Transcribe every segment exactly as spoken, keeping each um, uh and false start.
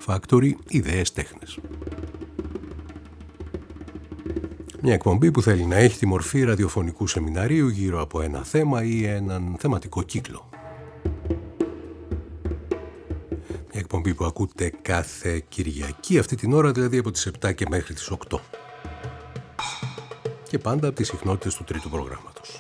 Factory, ιδέες τέχνες. Μια εκπομπή που θέλει να έχει τη μορφή ραδιοφωνικού σεμιναρίου γύρω από ένα θέμα ή έναν θεματικό κύκλο. Μια εκπομπή που ακούτε κάθε Κυριακή, αυτή την ώρα δηλαδή από τις επτά και μέχρι τις οκτώ. Και πάντα από τις συχνότητες του τρίτου προγράμματος.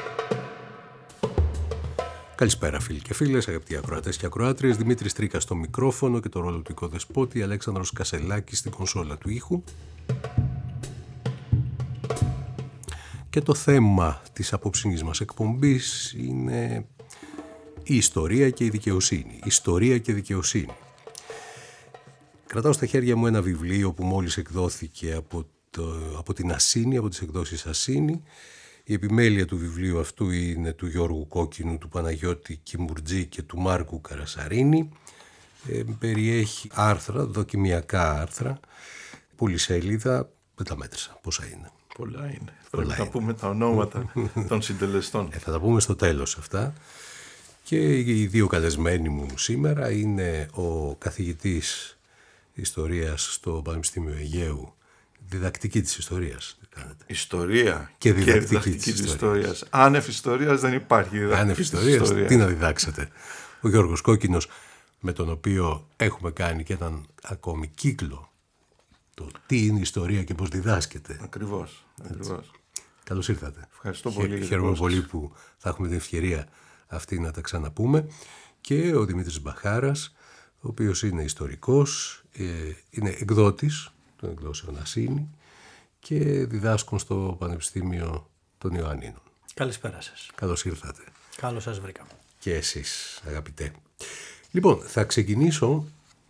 Καλησπέρα φίλοι και φίλες, αγαπητοί ακροατές και ακροάτριες. Δημήτρης Τρίκας στο μικρόφωνο και το ρόλο του οικοδεσπότη, Αλέξανδρος Κασελάκης στην κονσόλα του ήχου. Και το θέμα της απόψινής μας εκπομπής είναι η ιστορία και η δικαιοσύνη. Η ιστορία και δικαιοσύνη. Κρατάω στα χέρια μου ένα βιβλίο που μόλις εκδόθηκε από, το, από την Ασσίνη, από τις εκδόσεις Ασσίνη. Η επιμέλεια του βιβλίου αυτού είναι του Γιώργου Κόκκινου, του Παναγιώτη Κιμουρτζή και του Μάρκου Καρασαρίνη. Ε, περιέχει άρθρα, δοκιμιακά άρθρα, πολυσέλιδα, δεν τα μέτρησα πόσα είναι. Πολλά είναι. Πολλά Πρέπει είναι. να πούμε τα ονόματα των συντελεστών. Ε, θα τα πούμε στο τέλος αυτά. Και οι δύο καλεσμένοι μου σήμερα είναι ο καθηγητής ιστορίας στο Πανεπιστήμιο Αιγαίου, διδακτική της ιστορίας. Ιστορία και διδακτική, και διδακτική της, της ιστορίας. ιστορίας. Άνευ ιστορίας δεν υπάρχει διδακτική Άνευ ιστορίας, ιστορίας, τι να διδάξετε. Ο Γιώργος Κόκκινος, με τον οποίο έχουμε κάνει και έναν ακόμη κύκλο, το τι είναι ιστορία και πώς διδάσκεται. Ακριβώς. ακριβώς. Καλώς ήρθατε. Ευχαριστώ πολύ. Χαίρομαι πολύ που θα έχουμε την ευκαιρία αυτή να τα ξαναπούμε. Και ο Δημήτρης Μπαχάρας, ο οποίος είναι ιστορικός, είναι εκδότης των εκδόσεων Ασσίνη και διδάσκουν στο Πανεπιστήμιο των Ιωαννίνων. Καλησπέρα σας. Καλώς ήρθατε. Καλώς σας βρήκα. Και εσείς, αγαπητέ. Λοιπόν, θα ξεκινήσω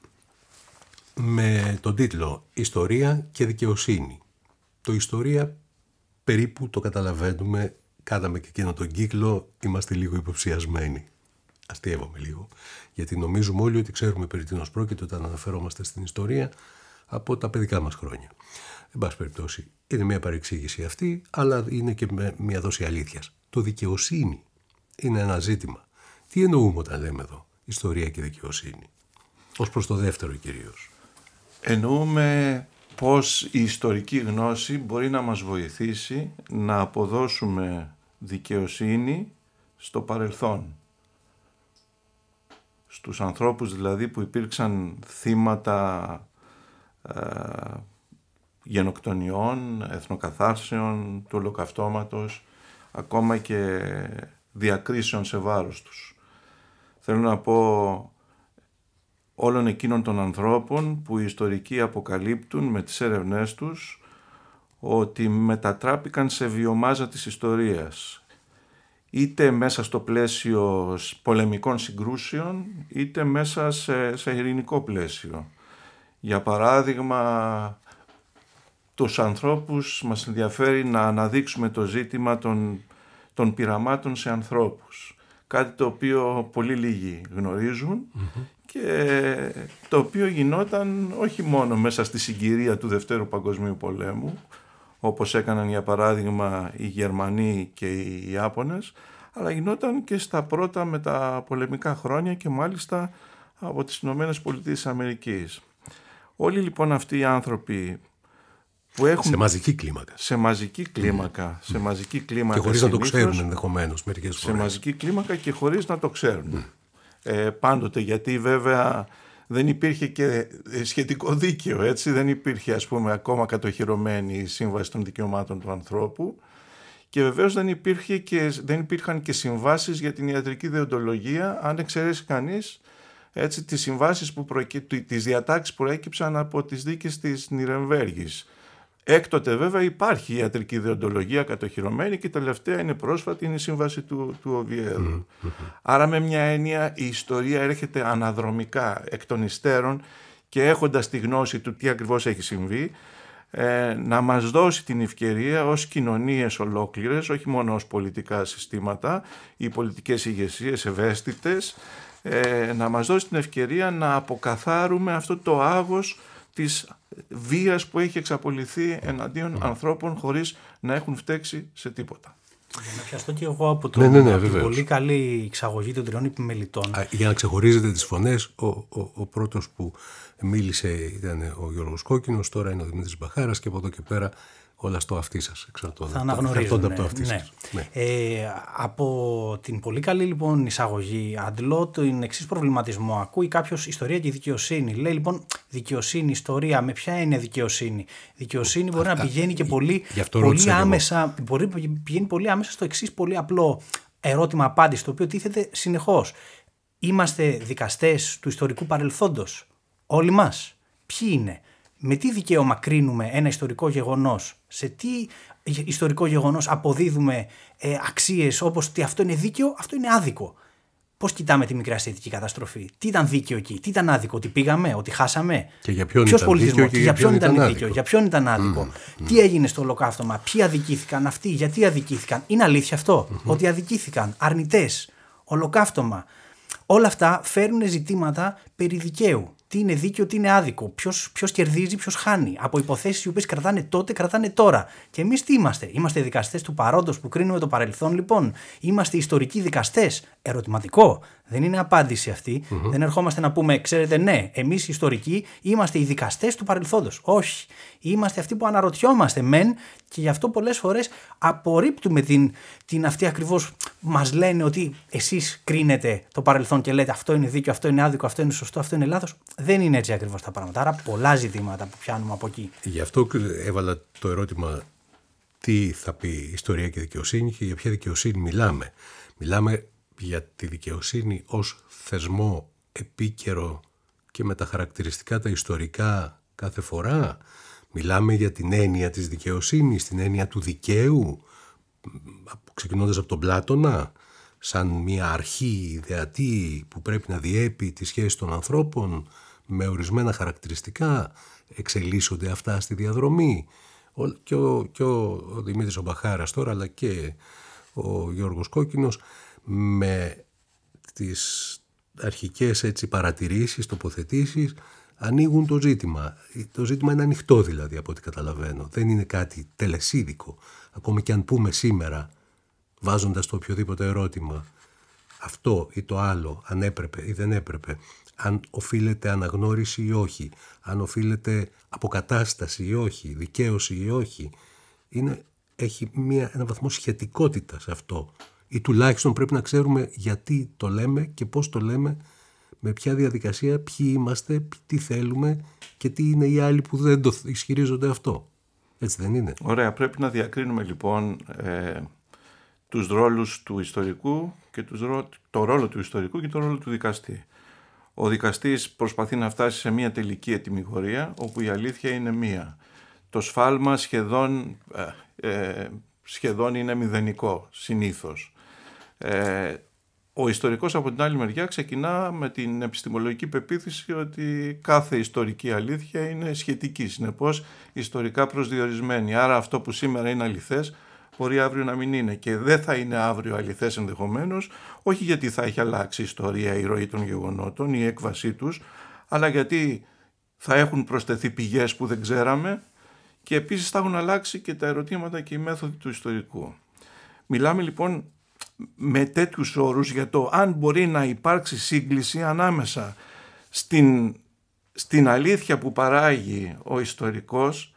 με τον τίτλο «Ιστορία και δικαιοσύνη». Το ιστορία περίπου το καταλαβαίνουμε, κάναμε και εκείνο τον κύκλο, είμαστε λίγο υποψιασμένοι. Αστείευομαι λίγο, γιατί νομίζουμε όλοι ότι ξέρουμε περί τίνος πρόκειται όταν αναφερόμαστε στην ιστορία από τα παιδικά μας χρόνια. Εν πάση περιπτώσει, είναι μια παρεξήγηση αυτή, αλλά είναι και μια δόση αλήθειας. Το δικαιοσύνη είναι ένα ζήτημα. Τι εννοούμε όταν λέμε εδώ ιστορία και δικαιοσύνη, ως προς το δεύτερο κυρίως? Εννοούμε πώς η ιστορική γνώση μπορεί να μας βοηθήσει να αποδώσουμε δικαιοσύνη στο παρελθόν. Στους ανθρώπους δηλαδή που υπήρξαν θύματα ε, γενοκτονιών, εθνοκαθάρσεων, του ολοκαυτώματος, ακόμα και διακρίσεων σε βάρος τους. Θέλω να πω όλων εκείνων των ανθρώπων που οι ιστορικοί αποκαλύπτουν με τις έρευνές τους ότι μετατράπηκαν σε βιομάζα της ιστορίας, είτε μέσα στο πλαίσιο πολεμικών συγκρούσεων, είτε μέσα σε, σε ειρηνικό πλαίσιο. Για παράδειγμα, τους ανθρώπους μας ενδιαφέρει να αναδείξουμε το ζήτημα των, των πειραμάτων σε ανθρώπους. Κάτι το οποίο πολύ λίγοι γνωρίζουν mm-hmm. και το οποίο γινόταν όχι μόνο μέσα στη συγκυρία του Δευτέρου Παγκοσμίου Πολέμου, όπως έκαναν για παράδειγμα οι Γερμανοί και οι Ιάπωνες, αλλά γινόταν και στα πρώτα μεταπολεμικά χρόνια και μάλιστα από τις Ηνωμένες Πολιτείες της Αμερικής. Όλοι λοιπόν αυτοί οι άνθρωποι που έχουν... Σε μαζική κλίμακα. Σε μαζική κλίμακα. Mm. Σε μαζική κλίμακα. Και χωρίς να το ξέρουν ενδεχομένως μερικές φορές. Σε μαζική κλίμακα και χωρίς να το ξέρουν. Mm. Ε, πάντοτε, γιατί βέβαια δεν υπήρχε και σχετικό δίκαιο, έτσι. Δεν υπήρχε, ας πούμε, ακόμα κατοχυρωμένη η Σύμβαση των Δικαιωμάτων του Ανθρώπου και βεβαίως δεν, υπήρχε και, δεν υπήρχαν και συμβάσεις για την ιατρική δεοντολογία, αν εξαιρέσει κανείς έτσι, τις συμβάσεις που προεκύ... τις διατάξεις που προέκυψαν από τις δίκες της Νιρεμβέργης. Έκτοτε βέβαια υπάρχει η ιατρική δεοντολογία κατοχυρωμένη και η τελευταία είναι πρόσφατη, είναι η σύμβαση του, του Οβιέδου. Mm-hmm. Άρα με μια έννοια η ιστορία έρχεται αναδρομικά εκ των υστέρων και έχοντας τη γνώση του τι ακριβώς έχει συμβεί, ε, να μας δώσει την ευκαιρία ως κοινωνίες ολόκληρες, όχι μόνο ως πολιτικά συστήματα ή πολιτικές ηγεσίες ευαίσθητες, ε, να μας δώσει την ευκαιρία να αποκαθάρουμε αυτό το άγος της βίας που έχει εξαπολυθεί εναντίον mm. ανθρώπων χωρίς να έχουν φταίξει σε τίποτα. Για να πιαστώ και εγώ από, το, ναι, ναι, ναι, από την πολύ καλή εξαγωγή των τριών επιμελητών. Α, για να ξεχωρίζετε τις φωνές, ο, ο, ο πρώτος που μίλησε ήταν ο Γιώργος Κόκκινος, τώρα είναι ο Δημήτρης Μπαχάρας και από εδώ και πέρα όλα στο αυτί σας. Εξαρτώνται, θα αναγνωρίζουν. Από το αυτί ναι. σας. Ναι. Ε, από την πολύ καλή λοιπόν εισαγωγή αντλώ τον εξής προβληματισμό. Ακούει κάποιος ιστορία και δικαιοσύνη. Λέει λοιπόν δικαιοσύνη, ιστορία, με ποια είναι δικαιοσύνη. Δικαιοσύνη μπορεί α, να πηγαίνει α, και πολύ, πολύ άμεσα, μπορεί να πηγαίνει πολύ άμεσα στο εξής πολύ απλό ερώτημα-απάντηση, το οποίο τίθεται συνεχώς. Είμαστε δικαστές του ιστορικού παρελθόντος. Όλοι μας. Ποιοι είναι? Με τι δικαίωμα κρίνουμε ένα ιστορικό γεγονός? Σε τι ιστορικό γεγονός αποδίδουμε ε, αξίες όπως ότι αυτό είναι δίκαιο, αυτό είναι άδικο? Πώς κοιτάμε τη μικρή αστιατική καταστροφή? Τι ήταν δίκαιο εκεί, τι ήταν άδικο, ότι πήγαμε, ότι χάσαμε? Και για ποιον Ποιος ήταν πολιτισμός, δίκαιο και για ποιον ήταν, ήταν δίκαιο, για ποιον ήταν άδικο? Mm, τι mm. έγινε στο ολοκαύτωμα, ποιοι αδικήθηκαν, αυτοί, γιατί αδικήθηκαν? Είναι αλήθεια αυτό, mm-hmm. ότι αδικήθηκαν, αρνητές, ολοκαύτωμα? Όλα αυτά φέρνουν ζητήματα περί δικαίου. Τι είναι δίκαιο, τι είναι άδικο, ποιος, ποιος κερδίζει, ποιος χάνει. Από υποθέσεις οι οποίες κρατάνε τότε, κρατάνε τώρα. Και εμείς τι είμαστε? Είμαστε δικαστές του παρόντος που κρίνουμε το παρελθόν, λοιπόν? Είμαστε ιστορικοί δικαστές? Ερωτηματικό. Δεν είναι απάντηση αυτή. Mm-hmm. Δεν ερχόμαστε να πούμε, ξέρετε, ναι, εμείς οι ιστορικοί είμαστε οι δικαστές του παρελθόντος. Όχι. Είμαστε αυτοί που αναρωτιόμαστε μεν και γι' αυτό πολλές φορές απορρίπτουμε την, την αυτή ακριβώς που μας λένε ότι εσείς κρίνετε το παρελθόν και λέτε αυτό είναι δίκαιο, αυτό είναι άδικο, αυτό είναι σωστό, αυτό είναι λάθος. Δεν είναι έτσι ακριβώς τα πράγματα. Άρα πολλά ζητήματα που πιάνουμε από εκεί. Γι' αυτό έβαλα το ερώτημα τι θα πει ιστορία και δικαιοσύνη και για ποια δικαιοσύνη μιλάμε. Μιλάμε για τη δικαιοσύνη ως θεσμό επίκαιρο και με τα χαρακτηριστικά τα ιστορικά κάθε φορά. Μιλάμε για την έννοια της δικαιοσύνης, την έννοια του δικαίου, ξεκινώντας από τον Πλάτωνα, σαν μια αρχή ιδεατή που πρέπει να διέπει τη σχέση των ανθρώπων με ορισμένα χαρακτηριστικά. Εξελίσσονται αυτά στη διαδρομή. Και ο, και ο, ο Δημήτρης ο Μπαχάρας τώρα, αλλά και ο Γιώργος Κόκκινος, με τις αρχικές έτσι παρατηρήσεις, τοποθετήσεις, ανοίγουν το ζήτημα. Το ζήτημα είναι ανοιχτό δηλαδή από ό,τι καταλαβαίνω. Δεν είναι κάτι τελεσίδικο. Ακόμη και αν πούμε σήμερα, βάζοντας το οποιοδήποτε ερώτημα, αυτό ή το άλλο, αν έπρεπε ή δεν έπρεπε, αν οφείλεται αναγνώριση ή όχι, αν οφείλεται αποκατάσταση ή όχι, δικαίωση ή όχι, είναι, έχει μια, ένα βαθμό σχετικότητα σε αυτό. Ή τουλάχιστον πρέπει να ξέρουμε γιατί το λέμε και πώς το λέμε, με ποια διαδικασία, ποιοι είμαστε, τι θέλουμε και τι είναι οι άλλοι που δεν το ισχυρίζονται αυτό. Έτσι δεν είναι? Ωραία, πρέπει να διακρίνουμε λοιπόν ε, τους ρόλους του ιστορικού και τους, το ρόλο του ιστορικού και το ρόλο του δικαστή. Ο δικαστής προσπαθεί να φτάσει σε μια τελική ετυμηγορία όπου η αλήθεια είναι μία. Το σφάλμα σχεδόν, ε, ε, σχεδόν είναι μηδενικό συνήθως. Ε, ο ιστορικός από την άλλη μεριά ξεκινά με την επιστημολογική πεποίθηση ότι κάθε ιστορική αλήθεια είναι σχετική, συνεπώς ιστορικά προσδιορισμένη. Άρα αυτό που σήμερα είναι αληθές μπορεί αύριο να μην είναι και δεν θα είναι αύριο αληθές ενδεχομένως, όχι γιατί θα έχει αλλάξει η ιστορία, η ροή των γεγονότων, η έκβασή τους, αλλά γιατί θα έχουν προσθεθεί πηγές που δεν ξέραμε και επίσης θα έχουν αλλάξει και τα ερωτήματα και οι μέθοδοι του ιστορικού. Μιλάμε λοιπόν με τέτοιους όρους για το αν μπορεί να υπάρξει σύγκληση ανάμεσα στην, στην αλήθεια που παράγει ο ιστορικός,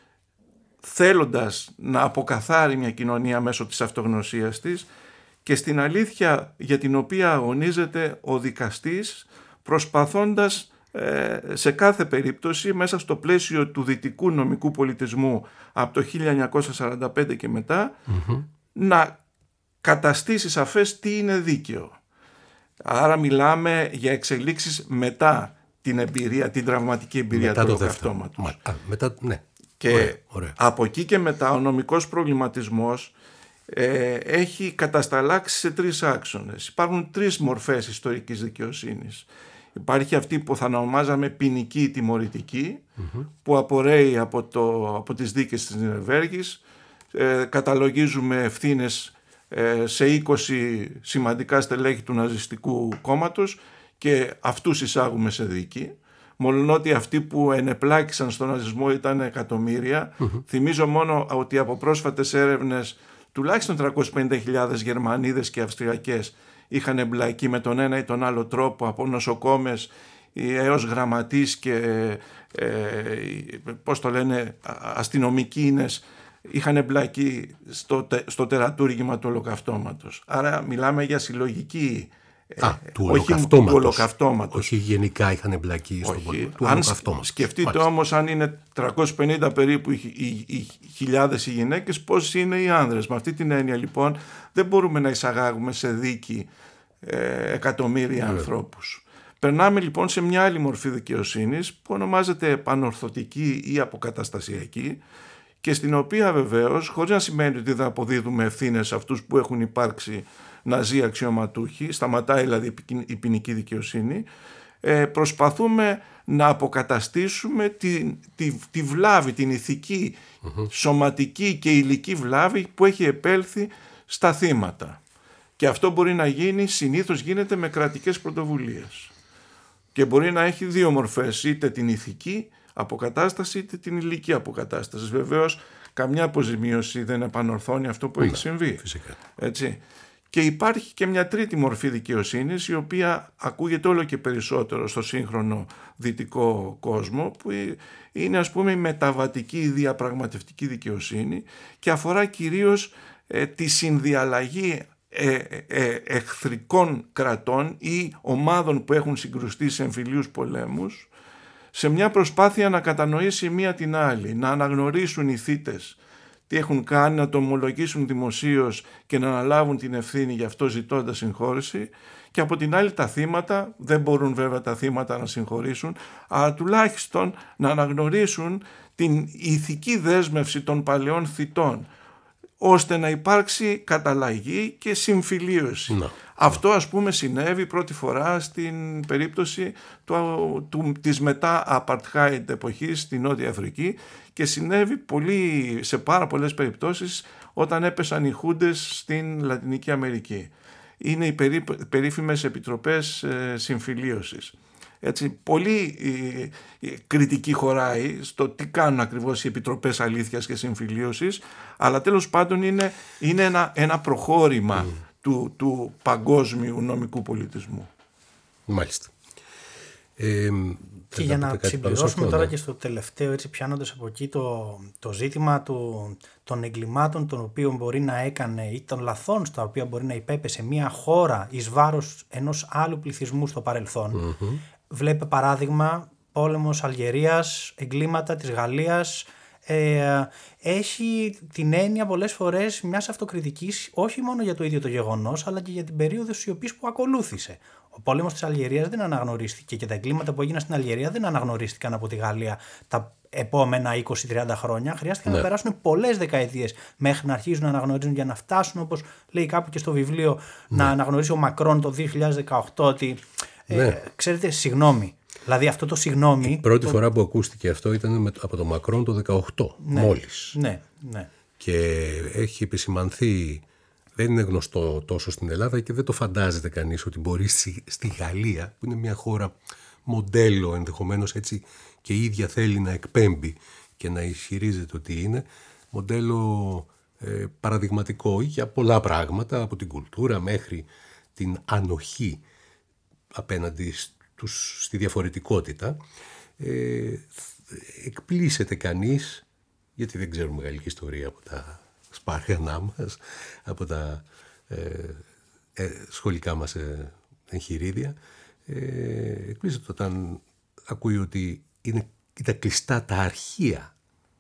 θέλοντας να αποκαθάρει μια κοινωνία μέσω της αυτογνωσίας της, και στην αλήθεια για την οποία αγωνίζεται ο δικαστής, προσπαθώντας ε, σε κάθε περίπτωση μέσα στο πλαίσιο του δυτικού νομικού πολιτισμού από το χίλια εννιακόσια σαράντα πέντε και μετά mm-hmm. να καταστήσει σαφές τι είναι δίκαιο. Άρα μιλάμε για εξελίξεις μετά την εμπειρία, την τραυματική εμπειρία μετά του ολοκαυτώματος. Μετά, ναι. Και ωραία, ωραία. Από εκεί και μετά ο νομικός προβληματισμός ε, έχει κατασταλάξει σε τρεις άξονες. Υπάρχουν τρεις μορφές ιστορικής δικαιοσύνης. Υπάρχει αυτή που θα ονομάζαμε ποινική ή τιμωρητική, mm-hmm. που απορρέει από, το, από τις δίκες της Νιρεμβέργης. Ε, καταλογίζουμε ευθύνες ε, σε είκοσι σημαντικά στελέχη του ναζιστικού κόμματος και αυτούς εισάγουμε σε δίκη. Μολονότι αυτοί που ενεπλάκησαν στον ναζισμό ήταν εκατομμύρια. Mm-hmm. Θυμίζω μόνο ότι από πρόσφατες έρευνες τουλάχιστον τριακόσιες πενήντα χιλιάδες Γερμανίδες και Αυστριακές είχαν εμπλακεί με τον ένα ή τον άλλο τρόπο, από νοσοκόμες έως γραμματείς και ε, πώς το λένε, αστυνομικίνες, είχαν εμπλακεί στο, στο τερατούργημα του ολοκαυτώματος. Άρα μιλάμε για συλλογική. Α, του όχι ολοκαυτώματος. του ολοκαυτώματος. Όχι γενικά είχαν εμπλακεί στο πόλεμο του αν ολοκαυτώματος. Σκεφτείτε Μάλιστα. όμως, αν είναι τριακόσιες πενήντα περίπου οι, οι, οι χιλιάδες οι γυναίκες, πώς είναι οι άνδρες. Με αυτή την έννοια λοιπόν δεν μπορούμε να εισαγάγουμε σε δίκη ε, εκατομμύρια yeah. ανθρώπους. Περνάμε λοιπόν σε μια άλλη μορφή δικαιοσύνης που ονομάζεται πανορθωτική ή αποκαταστασιακή, και στην οποία βεβαίως, χωρίς να σημαίνει ότι δεν αποδίδουμε ευθύνες σε αυτούς που έχουν υπάρξει ναζί αξιωματούχοι, σταματάει δηλαδή η ποινική δικαιοσύνη, ε, προσπαθούμε να αποκαταστήσουμε τη, τη, τη βλάβη, την ηθική, mm-hmm. σωματική και υλική βλάβη που έχει επέλθει στα θύματα. Και αυτό μπορεί να γίνει, συνήθως γίνεται με κρατικές πρωτοβουλίες. Και μπορεί να έχει δύο μορφές, είτε την ηθική αποκατάσταση είτε την υλική αποκατάσταση. Βεβαίως καμιά αποζημίωση δεν επανορθώνει αυτό που ναι, έχει συμβεί. Φυσικά. Έτσι. Και υπάρχει και μια τρίτη μορφή δικαιοσύνης, η οποία ακούγεται όλο και περισσότερο στο σύγχρονο δυτικό κόσμο, που είναι ας πούμε η μεταβατική διαπραγματευτική δικαιοσύνη και αφορά κυρίως ε, τη συνδιαλλαγή ε, ε, εχθρικών κρατών ή ομάδων που έχουν συγκρουστεί σε εμφυλίους πολέμους, σε μια προσπάθεια να κατανοήσει μία την άλλη, να αναγνωρίσουν οι θύτες τι έχουν κάνει, να το ομολογήσουν δημοσίως και να αναλάβουν την ηθήνη γι' αυτό ζητώντας συγχώρεση, και από την άλλη τα θύματα, δεν μπορούν βέβαια τα θύματα να συγχωρήσουν, αλλά τουλάχιστον να αναγνωρίσουν την ηθική δέσμευση των παλαιών θυτών, ώστε να υπάρξει καταλλαγή και συμφιλίωση. No. Αυτό ας πούμε συνέβη πρώτη φορά στην περίπτωση του, του, της μετά-Apartheid εποχής στη Νότια Αφρική, και συνέβη πολύ, σε πάρα πολλές περιπτώσεις όταν έπεσαν οι χούντες στην Λατινική Αμερική. Είναι οι περί, περίφημες επιτροπές ε, συμφιλίωσης. Έτσι, πολύ ε, ε, κριτική χωράει στο τι κάνουν ακριβώς οι επιτροπές αλήθειας και συμφιλίωσης, αλλά τέλος πάντων είναι, είναι ένα, ένα προχώρημα mm. του, του παγκόσμιου νομικού πολιτισμού. Μάλιστα. Ε, και για να συμπληρώσουμε αυτό, τώρα ναι. και στο τελευταίο, έτσι πιάνοντας από εκεί το, το ζήτημα του, των εγκλημάτων των οποίων μπορεί να έκανε ή των λαθών στα οποία μπορεί να υπέπεσε μια χώρα εις βάρος ενός άλλου πληθυσμού στο παρελθόν. Mm-hmm. Βλέπε παράδειγμα πόλεμος Αλγερίας, εγκλήματα της Γαλλίας. Ε, έχει την έννοια πολλές φορές μιας αυτοκριτικής, όχι μόνο για το ίδιο το γεγονός, αλλά και για την περίοδο σιωπής που ακολούθησε. Ο πόλεμος της Αλγερίας δεν αναγνωρίστηκε και τα εγκλήματα που έγιναν στην Αλγερία δεν αναγνωρίστηκαν από τη Γαλλία τα επόμενα είκοσι με τριάντα χρόνια. Χρειάστηκε ναι. να περάσουν πολλές δεκαετίες μέχρι να αρχίζουν να αναγνωρίζουν, για να φτάσουν, όπως λέει κάπου και στο βιβλίο, ναι. να αναγνωρίσει ο Μακρόν το δύο χιλιάδες δεκαοκτώ ότι ναι. ε, ξέρετε, συγγνώμη. Δηλαδή αυτό το συγγνώμη. Η πρώτη το... φορά που ακούστηκε αυτό ήταν με, από τον Μακρόν το δεκαοκτώ, ναι, μόλις. Ναι, ναι. Και έχει επισημανθεί, δεν είναι γνωστό τόσο στην Ελλάδα και δεν το φαντάζεται κανείς ότι μπορεί στη, στη Γαλλία, που είναι μια χώρα μοντέλο ενδεχομένως έτσι και η ίδια θέλει να εκπέμπει και να ισχυρίζεται ότι είναι μοντέλο ε, παραδειγματικό για πολλά πράγματα, από την κουλτούρα μέχρι την ανοχή απέναντι τους, στη διαφορετικότητα, ε, εκπλήσεται κανείς, γιατί δεν ξέρουμε γαλλική ιστορία από τα σπάργανά μας, από τα ε, ε, σχολικά μας ε, εγχειρίδια, ε, εκπλήσεται όταν ακούει ότι είναι, ήταν κλειστά τα αρχεία,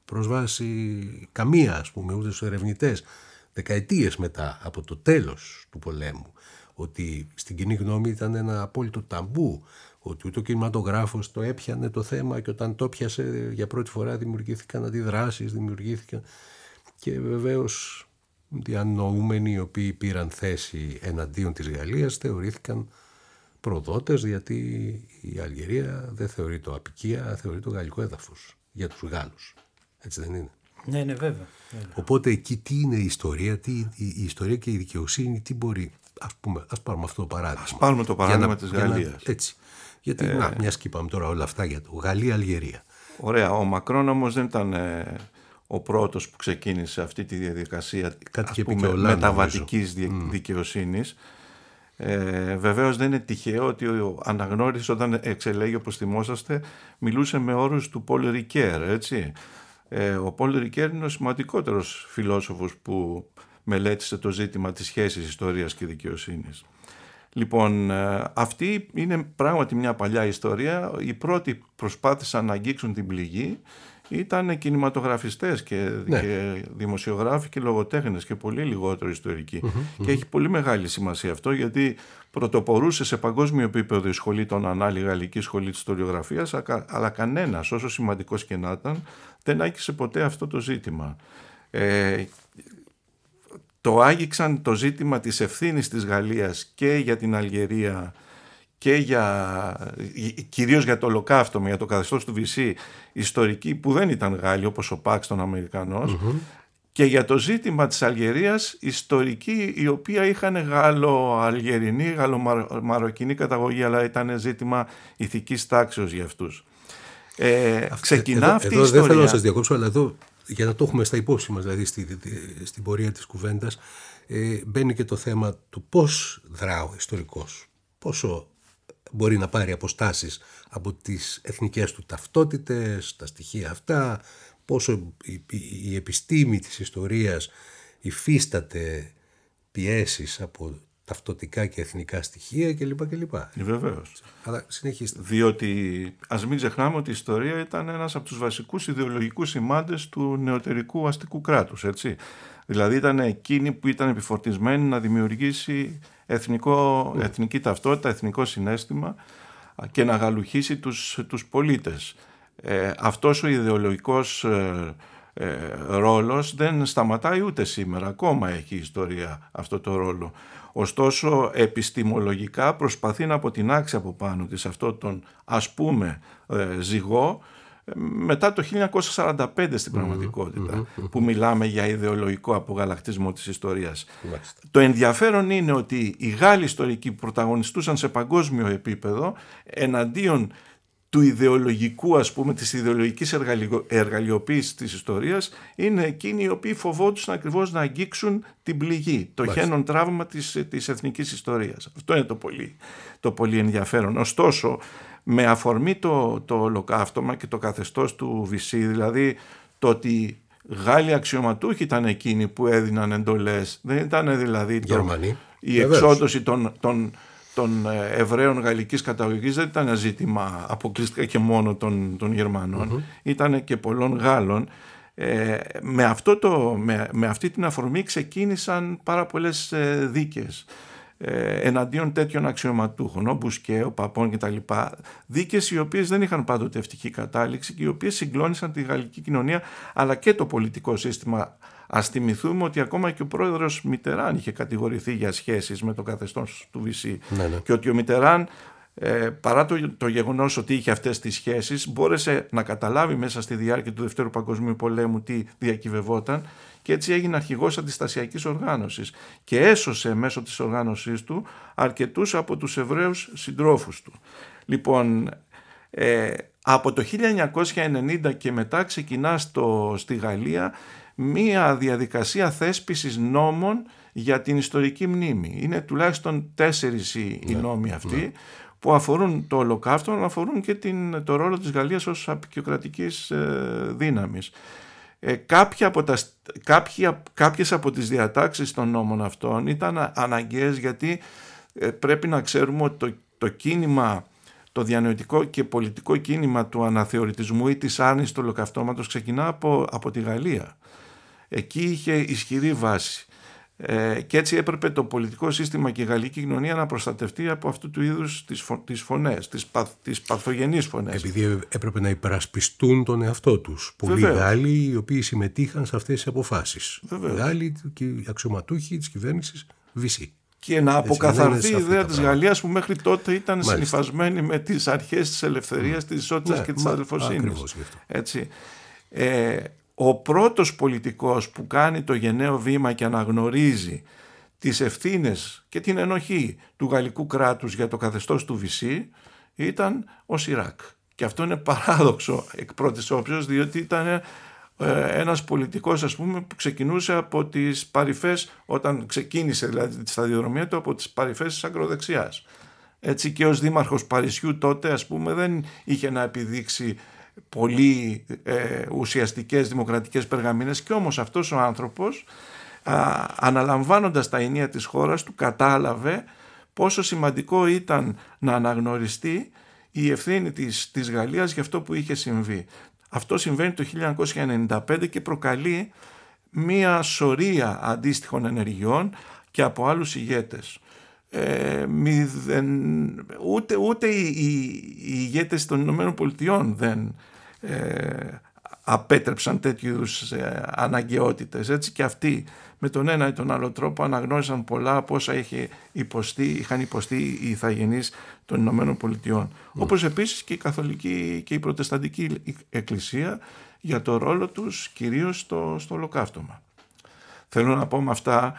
πρόσβαση καμία ας πούμε ούτε στους ερευνητές, δεκαετίες μετά από το τέλος του πολέμου, ότι στην κοινή γνώμη ήταν ένα απόλυτο ταμπού, ότι ούτε ο κινηματογράφος το έπιανε το θέμα και όταν το πιάσε για πρώτη φορά δημιουργήθηκαν αντιδράσεις, δημιουργήθηκαν και βεβαίως διανοούμενοι οι οποίοι πήραν θέση εναντίον της Γαλλίας θεωρήθηκαν προδότες, γιατί η Αλγερία δεν θεωρεί το απικία, θεωρεί το γαλλικό έδαφος για τους Γάλλους. Έτσι δεν είναι? Ναι, ναι, βέβαια. βέβαια. Οπότε εκεί τι είναι η ιστορία, τι, η, η ιστορία και η δικαιοσύνη, τι μπορεί. Ας πούμε, ας πάρουμε αυτό το παράδειγμα. Ας πάρουμε το παράδειγμα να, της Γαλλίας. Να, έτσι. Γιατί, ε, να, μιας και είπαμε τώρα όλα αυτά για το Γαλλία-Αλγερία. Ωραία. Ο Μακρόν όμως δεν ήταν ε, ο πρώτος που ξεκίνησε αυτή τη διαδικασία, ας πούμε, μεταβατικής mm. δικαιοσύνης. Ε, βεβαίως δεν είναι τυχαίο ότι ο αναγνώριστης όταν εξελέγει, όπως θυμόσαστε, μιλούσε με όρους του Πολ Ρικέρ, έτσι. Ε, ο Πολ Ρικέρ είναι ο σημαντικότερος φιλόσοφος που μελέτησε το ζήτημα της σχέσης ιστορίας και δικαιοσύνης. Λοιπόν, αυτή είναι πράγματι μια παλιά ιστορία. Οι πρώτοι προσπάθησαν να αγγίξουν την πληγή ήταν κινηματογραφιστές και, ναι. και δημοσιογράφοι και λογοτέχνες και πολύ λιγότερο ιστορικοί. Mm-hmm, και mm-hmm. έχει πολύ μεγάλη σημασία αυτό, γιατί πρωτοπορούσε σε παγκόσμιο επίπεδο η σχολή των Ανάλη, η Γαλλική Σχολή της Ιστοριογραφίας, αλλά κανένας, όσο σημαντικός και να ήταν, δεν άγγιξε ποτέ αυτό το ζήτημα. Ε, το άγγιξαν το ζήτημα της ευθύνης της Γαλλίας και για την Αλγερία και για, κυρίως για το ολοκαύτωμα, για το καθεστώς του Βυσί, ιστορικοί που δεν ήταν Γάλλοι όπως ο Πάξτον Αμερικανός, mm-hmm. και για το ζήτημα της Αλγερίας ιστορικοί οι οποίοι είχαν γάλλο-αλγερινή, γαλλο-μαροκινή καταγωγή, αλλά ήταν ζήτημα ηθικής τάξεως για αυτούς. Ε, αυτή, ξεκινά εδώ, αυτή εδώ, η ιστορία. Δεν θέλω να σας διακόψω, αλλά εδώ για να το έχουμε στα υπόψη μας, δηλαδή στη, στην πορεία της κουβέντας, ε, μπαίνει και το θέμα του πώς δρά ο ιστορικός, πόσο μπορεί να πάρει αποστάσεις από τις εθνικές του ταυτότητες, τα στοιχεία αυτά, πόσο η, η, η επιστήμη της ιστορίας υφίσταται πιέσεις από ταυτοτικά και εθνικά στοιχεία κλπ. κλπ. Βεβαίως. Αλλά συνεχίστε. Διότι ας μην ξεχνάμε ότι η ιστορία ήταν ένας από τους βασικούς ιδεολογικούς σημάντες του νεωτερικού αστικού κράτους, έτσι. Δηλαδή ήταν εκείνη που ήταν επιφορτισμένη να δημιουργήσει εθνικό, εθνική ταυτότητα, εθνικό συναίσθημα και να γαλουχίσει τους, τους πολίτες. Ε, αυτός ο ιδεολογικός ε, ε, ρόλος δεν σταματάει ούτε σήμερα, ακόμα έχει η ιστορία αυτό το ρόλο. Ωστόσο επιστημολογικά προσπαθεί να αποτινάξει από πάνω της αυτό τον, ας πούμε, ε, ζυγό μετά το χίλια εννιακόσια σαράντα πέντε στην πραγματικότητα, mm-hmm, mm-hmm. που μιλάμε για ιδεολογικό απογαλακτισμό της ιστορίας. Mm-hmm. Το ενδιαφέρον είναι ότι οι Γάλλοι ιστορικοί που πρωταγωνιστούσαν σε παγκόσμιο επίπεδο εναντίον του ιδεολογικού, ας πούμε, της ιδεολογικής εργαλειο, εργαλειοποίησης της ιστορίας, είναι εκείνοι οι οποίοι φοβόντουσαν ακριβώς να αγγίξουν την πληγή, το mm-hmm. χένον τραύμα της, της εθνικής ιστορίας. Αυτό είναι το πολύ, το πολύ ενδιαφέρον. Ωστόσο, με αφορμή το, το ολοκαύτωμα και το καθεστώς του Βυσί, δηλαδή το ότι Γάλλοι αξιωματούχοι ήταν εκείνοι που έδιναν εντολές, δεν ήταν δηλαδή το, η εξόντωση των, των, των Εβραίων γαλλικής καταγωγής δεν ήταν ζήτημα αποκλειστικά και μόνο των, των Γερμανών, mm-hmm. ήταν και πολλών Γάλλων. Ε, με, αυτό το, με, με αυτή την αφορμή ξεκίνησαν πάρα πολλές ε, δίκες εναντίον τέτοιων αξιωματούχων, ο Μπουσκέ, ο Παπών κτλ. Δίκες οι οποίες δεν είχαν πάντοτε ευτυχή κατάληξη και οι οποίες συγκλώνησαν τη γαλλική κοινωνία αλλά και το πολιτικό σύστημα. Ας θυμηθούμε ότι ακόμα και ο πρόεδρος Μιτεράν είχε κατηγορηθεί για σχέσεις με το καθεστώς του Βυσί, ναι, ναι. και ότι ο Μιτεράν, ε, παρά το, το γεγονός ότι είχε αυτές τις σχέσεις, μπόρεσε να καταλάβει μέσα στη διάρκεια του Δευτέρου Παγκοσμίου Πολέμου τι διακυβευόταν και έτσι έγινε αρχηγός αντιστασιακής οργάνωσης και έσωσε μέσω της οργάνωσής του αρκετούς από τους Εβραίους συντρόφους του. Λοιπόν, ε, από το χίλια εννιακόσια ενενήντα και μετά ξεκινά στο, στη Γαλλία μία διαδικασία θέσπισης νόμων για την ιστορική μνήμη. Είναι τουλάχιστον τέσσερις οι, ναι, οι νόμοι αυτοί, ναι. που αφορούν το ολοκαύτωμα, αλλά αφορούν και την, το ρόλο της Γαλλίας ως απεικιοκρατικής ε, δύναμης. Ε, κάποια από τα, κάποια, κάποιες από τις διατάξεις των νόμων αυτών ήταν αναγκαίες, γιατί ε, πρέπει να ξέρουμε ότι το, το κίνημα, το διανοητικό και πολιτικό κίνημα του αναθεωρητισμού ή της άρνησης του ολοκαυτώματος ξεκινά από, από τη Γαλλία. Εκεί είχε ισχυρή βάση. Ε, και έτσι έπρεπε το πολιτικό σύστημα και η γαλλική κοινωνία να προστατευτεί από αυτού του είδους τις, φω, τις φωνές, τις, παθ, τις παθογενείς φωνές. Επειδή έπρεπε να υπερασπιστούν τον εαυτό τους. Πολλοί Βεβαίως. Γάλλοι οι οποίοι συμμετείχαν σε αυτές τις αποφάσεις. Βεβαίως. Γάλλοι και οι αξιωματούχοι της κυβέρνησης Βυσί. Και να αποκαθαρθεί η ιδέα της Γαλλίας που μέχρι τότε ήταν συνυφασμένη με τις αρχές της ελευθερίας, mm. της ισότητας ναι, και της αδελφοσύνης. Έτσι. Ε, Ο πρώτος πολιτικός που κάνει το γενναίο βήμα και αναγνωρίζει τις ευθύνες και την ενοχή του γαλλικού κράτους για το καθεστώς του Βυσί ήταν ο Σιράκ. Και αυτό είναι παράδοξο εκ πρώτης όψεως, διότι ήταν ένας πολιτικός, ας πούμε, που ξεκινούσε από τις παρυφές, όταν ξεκίνησε δηλαδή τη σταδιοδρομία του, από τις παρυφές της ακροδεξιάς. Έτσι και ως δήμαρχος Παρισιού τότε, ας πούμε, δεν είχε να επιδείξει πολύ ε, ουσιαστικές δημοκρατικές περγαμήνες, και όμως αυτός ο άνθρωπος, α, αναλαμβάνοντας τα ενία της χώρας του, κατάλαβε πόσο σημαντικό ήταν να αναγνωριστεί η ευθύνη της, της Γαλλίας για αυτό που είχε συμβεί. Αυτό συμβαίνει το χίλια εννιακόσια ενενήντα πέντε και προκαλεί μία σωρία αντίστοιχων ενεργειών και από άλλους ηγέτες. Ε, μηδεν, ούτε, ούτε οι, οι, οι ηγέτες των Ηνωμένων Πολιτειών δεν ε, απέτρεψαν τέτοιου είδους ε, αναγκαιότητες. Έτσι και αυτοί με τον ένα ή τον άλλο τρόπο αναγνώρισαν πολλά από όσα είχε υποστεί, είχαν υποστεί οι ηθαγενείς των Ηνωμένων Πολιτειών. Mm. Όπως επίσης και η Καθολική και η Προτεσταντική Εκκλησία για το ρόλο τους κυρίως στο, στο ολοκαύτωμα. Θέλω να πω με αυτά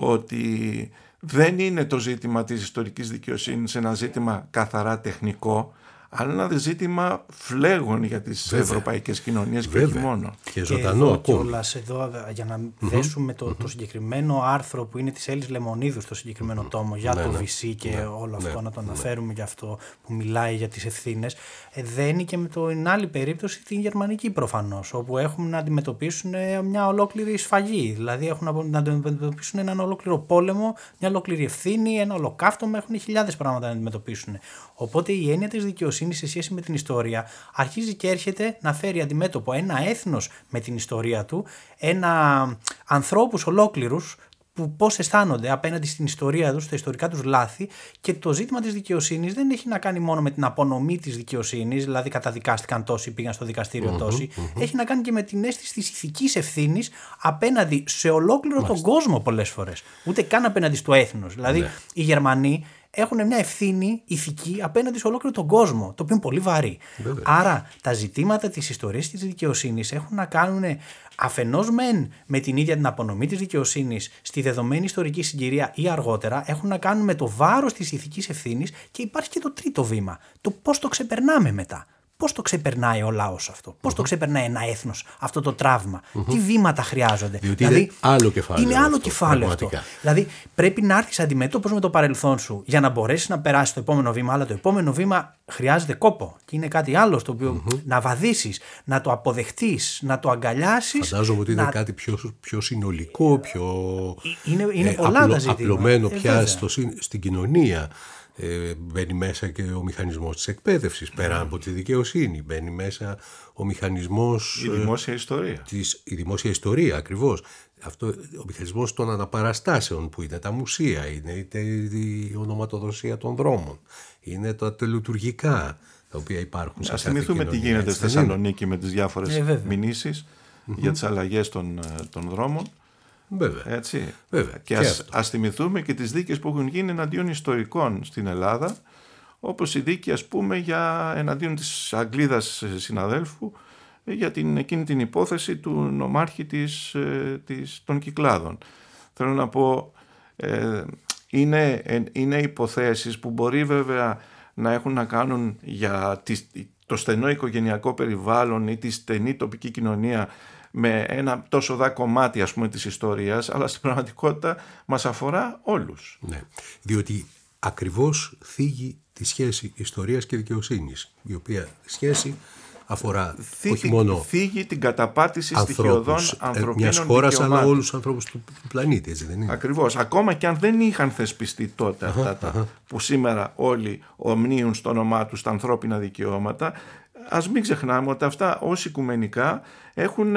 ότι δεν είναι το ζήτημα της ιστορικής δικαιοσύνης ένα ζήτημα καθαρά τεχνικό, αλλά ένα ζήτημα φλέγων για τις Βέβαια. ευρωπαϊκές κοινωνίες και όχι μόνο. Και ζωντανό ακόμα. Και κιόλας εδώ, για να mm-hmm. δέσουμε το, mm-hmm. το συγκεκριμένο άρθρο που είναι της Έλλης Λεμονίδου στο συγκεκριμένο mm-hmm. τόμο για ναι, το ναι. Βυσί και ναι, όλο αυτό, ναι, να το αναφέρουμε ναι. για αυτό που μιλάει για τις ευθύνες, δένει και με την άλλη περίπτωση την γερμανική προφανώς, όπου έχουν να αντιμετωπίσουν μια ολόκληρη σφαγή. Δηλαδή έχουν να αντιμετωπίσουν έναν ολόκληρο πόλεμο, μια ολόκληρη ευθύνη, ένα ολοκαύτωμα, έχουν χιλιάδες πράγματα να αντιμετωπίσουν. Οπότε η έννοια της δικαιοσύνης σε σχέση με την ιστορία αρχίζει και έρχεται να φέρει αντιμέτωπο ένα έθνος με την ιστορία του, ένα ανθρώπους ολόκληρους που πώς αισθάνονται απέναντι στην ιστορία τους, στα ιστορικά τους λάθη, και το ζήτημα της δικαιοσύνης δεν έχει να κάνει μόνο με την απονομή της δικαιοσύνης, δηλαδή καταδικάστηκαν τόσοι, πήγαν στο δικαστήριο mm-hmm, τόσοι, mm-hmm. έχει να κάνει και με την αίσθηση της ηθικής ευθύνης απέναντι σε ολόκληρο Μάλιστα. τον κόσμο πολλές φορές, ούτε καν απέναντι στο έθνος. Δηλαδή ναι. οι Γερμανοί έχουν μια ευθύνη ηθική απέναντι σε ολόκληρο τον κόσμο, το οποίο είναι πολύ βαρύ. Βέβαια. Άρα τα ζητήματα της ιστορίας και της δικαιοσύνης έχουν να κάνουν αφενός μεν με την ίδια την απονομή της δικαιοσύνης στη δεδομένη ιστορική συγκυρία ή αργότερα, έχουν να κάνουν με το βάρος της ηθικής ευθύνης, και υπάρχει και το τρίτο βήμα, το πώς το ξεπερνάμε μετά. Πώς το ξεπερνάει ο λαός αυτό, πώς mm-hmm. το ξεπερνάει ένα έθνος αυτό το τραύμα, mm-hmm. τι βήματα χρειάζονται. Διότι δηλαδή, είναι άλλο κεφάλαιο. Είναι άλλο αυτό, κεφάλαιο αυτό. Δηλαδή πρέπει να έρθεις αντιμέτωπος με το παρελθόν σου για να μπορέσεις να περάσεις το επόμενο βήμα, αλλά το επόμενο βήμα χρειάζεται κόπο και είναι κάτι άλλο στο οποίο mm-hmm. να βαδίσεις, να το αποδεχτείς, να το αγκαλιάσεις. Φαντάζομαι ότι να... είναι κάτι πιο, πιο συνολικό, πιο είναι, είναι ε, πολλά απλο, τα ζητήματα. απλωμένο ε, πια στο, στην κοινωνία. Ε, μπαίνει μέσα και ο μηχανισμός της εκπαίδευσης πέρα από τη δικαιοσύνη, μπαίνει μέσα ο μηχανισμός η δημόσια ιστορία ε, της, η δημόσια ιστορία ακριβώς αυτό, ο μηχανισμός των αναπαραστάσεων που είναι τα μουσεία, είναι η ονοματοδοσία των δρόμων, είναι τα τελετουργικά τα οποία υπάρχουν σε κάθε κοινωνία. Ας θυμηθούμε τι γίνεται στη Θεσσαλονίκη με τις διάφορες ε, μηνύσεις mm-hmm. για τις αλλαγές των, των δρόμων. Βέβαια. Έτσι. Βέβαια. Και, και ας, ας θυμηθούμε και τις δίκες που έχουν γίνει εναντίον ιστορικών στην Ελλάδα, όπως η δίκη, ας πούμε, για εναντίον της Αγγλίδας συναδέλφου για την, εκείνη την υπόθεση του νομάρχη της, της, των Κυκλάδων. Θέλω να πω, ε, είναι, είναι υποθέσεις που μπορεί βέβαια να έχουν να κάνουν για τις, το στενό οικογενειακό περιβάλλον ή τη στενή τοπική κοινωνία με ένα τόσο δά κομμάτι, ας πούμε, της ιστορίας, αλλά στην πραγματικότητα μας αφορά όλους. Ναι, διότι ακριβώς θίγει τη σχέση ιστορίας και δικαιοσύνης, η οποία σχέση αφορά θίγει, όχι μόνο θίγει την καταπάτηση στοιχειωδών ανθρωπίνων μιας χώρας, αλλά όλους τους ανθρώπους του, του πλανήτη, έτσι δεν είναι? Ακριβώς, ακόμα και αν δεν είχαν θεσπιστεί τότε αυτά αχα, τα αχα. που σήμερα όλοι ομνίουν στο όνομά τους τα ανθρώπινα δικαιώματα, ας μην ξεχνάμε ότι αυτά ως οικουμενικά έχουν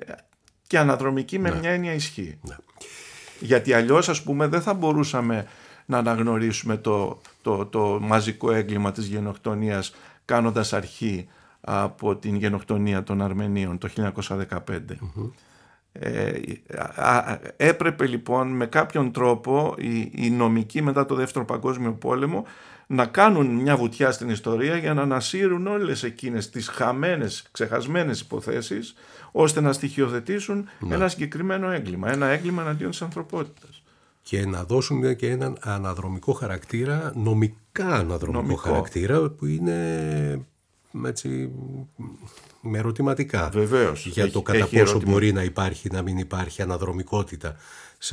και αναδρομική με ναι. μια έννοια ισχύ. Ναι. Γιατί αλλιώς, ας πούμε, δεν θα μπορούσαμε να αναγνωρίσουμε το, το, το μαζικό έγκλημα της γενοκτονίας κάνοντας αρχή από την γενοκτονία των Αρμενίων το χίλια εννιακόσια δεκαπέντε. Mm-hmm. Ε, α, έπρεπε λοιπόν με κάποιον τρόπο οι, οι νομικοί μετά το Δεύτερο Παγκόσμιο Πόλεμο να κάνουν μια βουτιά στην ιστορία για να ανασύρουν όλες εκείνες τις χαμένες, ξεχασμένες υποθέσεις, ώστε να στοιχειοθετήσουν ναι. ένα συγκεκριμένο έγκλημα, ένα έγκλημα εναντίον της ανθρωπότητας. Και να δώσουν και έναν αναδρομικό χαρακτήρα, νομικά αναδρομικό Νομικό. χαρακτήρα, που είναι έτσι, με ερωτηματικά. Βεβαίως. Για έχει, το κατά πόσο ερώτημα. μπορεί να υπάρχει, να μην υπάρχει αναδρομικότητα σε,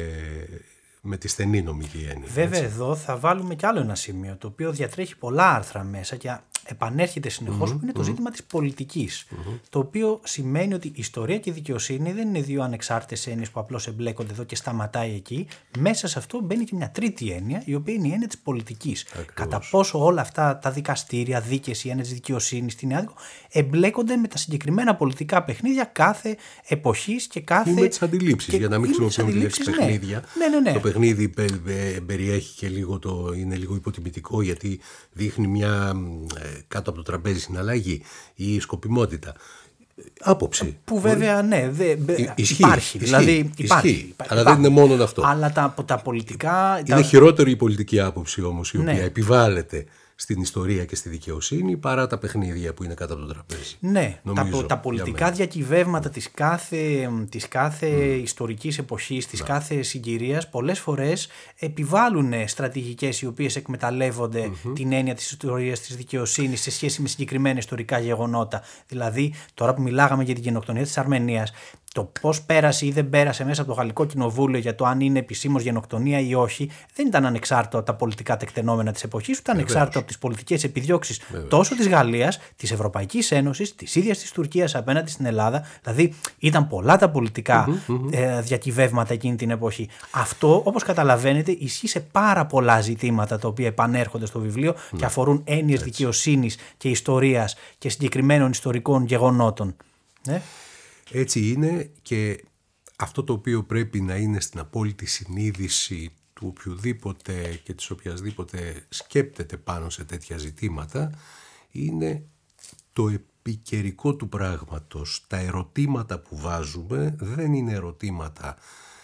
με τη στενή νομική έννοια. Βέβαια έτσι. εδώ θα βάλουμε κι άλλο ένα σημείο το οποίο διατρέχει πολλά άρθρα μέσα και επανέρχεται συνεχώς, mm-hmm, που είναι το mm-hmm. ζήτημα της πολιτικής. Mm-hmm. Το οποίο σημαίνει ότι η ιστορία και η δικαιοσύνη δεν είναι δύο ανεξάρτητες έννοιες που απλώς εμπλέκονται εδώ και σταματάει εκεί. Μέσα σε αυτό μπαίνει και μια τρίτη έννοια, η οποία είναι η έννοια της πολιτικής. Ακριβώς. Κατά πόσο όλα αυτά τα δικαστήρια, δίκες, η έννοια της δικαιοσύνης, την άδικο, εμπλέκονται με τα συγκεκριμένα πολιτικά παιχνίδια κάθε εποχής και κάθε. Ή με τις αντιλήψεις, για να μην χρησιμοποιούμε τη λέξη ναι. παιχνίδια. Ναι, ναι, ναι. Το παιχνίδι περιέχει και λίγο το, είναι λίγο υποτιμητικό, γιατί δείχνει μια κάτω από το τραπέζι συναλλαγή ή σκοπιμότητα. Άποψη. Που βέβαια ναι, δε, ισχύει, υπάρχει. Ισχύει, δηλαδή υπάρχει, ισχύει, υπάρχει. Αλλά δεν είναι μόνο αυτό. Αλλά τα, τα πολιτικά. Είναι τα... χειρότερη η πολιτική άποψη όμως, η ναι. οποία επιβάλλεται στην ιστορία και στη δικαιοσύνη παρά τα παιχνίδια που είναι κάτω από το τραπέζι. Ναι, νομίζω, τα, τα πολιτικά διακυβεύματα της κάθε, της κάθε mm. ιστορικής εποχής, της yeah. κάθε συγκυρίας πολλές φορές επιβάλλουν στρατηγικές οι οποίες εκμεταλλεύονται mm-hmm. την έννοια της ιστορίας, της δικαιοσύνης σε σχέση με συγκεκριμένα ιστορικά γεγονότα. Δηλαδή, τώρα που μιλάγαμε για την γενοκτονία της Αρμενίας, το πώς πέρασε ή δεν πέρασε μέσα από το Γαλλικό Κοινοβούλιο για το αν είναι επισήμως γενοκτονία ή όχι, δεν ήταν ανεξάρτητο από τα πολιτικά τεκτενόμενα της εποχής, ήταν ανεξάρτητο από τις πολιτικές επιδιώξεις τόσο της Γαλλίας, της Ευρωπαϊκής Ένωσης, της ίδιας της Τουρκίας απέναντι στην Ελλάδα. Δηλαδή, ήταν πολλά τα πολιτικά mm-hmm, mm-hmm. Ε, διακυβεύματα εκείνη την εποχή. Αυτό, όπως καταλαβαίνετε, ισχύει σε πάρα πολλά ζητήματα τα οποία επανέρχονται στο βιβλίο mm-hmm. και αφορούν έννοιες δικαιοσύνης και ιστορίας και συγκεκριμένων ιστορικών γεγονότων. Ναι? Έτσι είναι, και αυτό το οποίο πρέπει να είναι στην απόλυτη συνείδηση του οποιοδήποτε και της οποιασδήποτε σκέπτεται πάνω σε τέτοια ζητήματα είναι το επικαιρικό του πράγματος. Τα ερωτήματα που βάζουμε δεν είναι ερωτήματα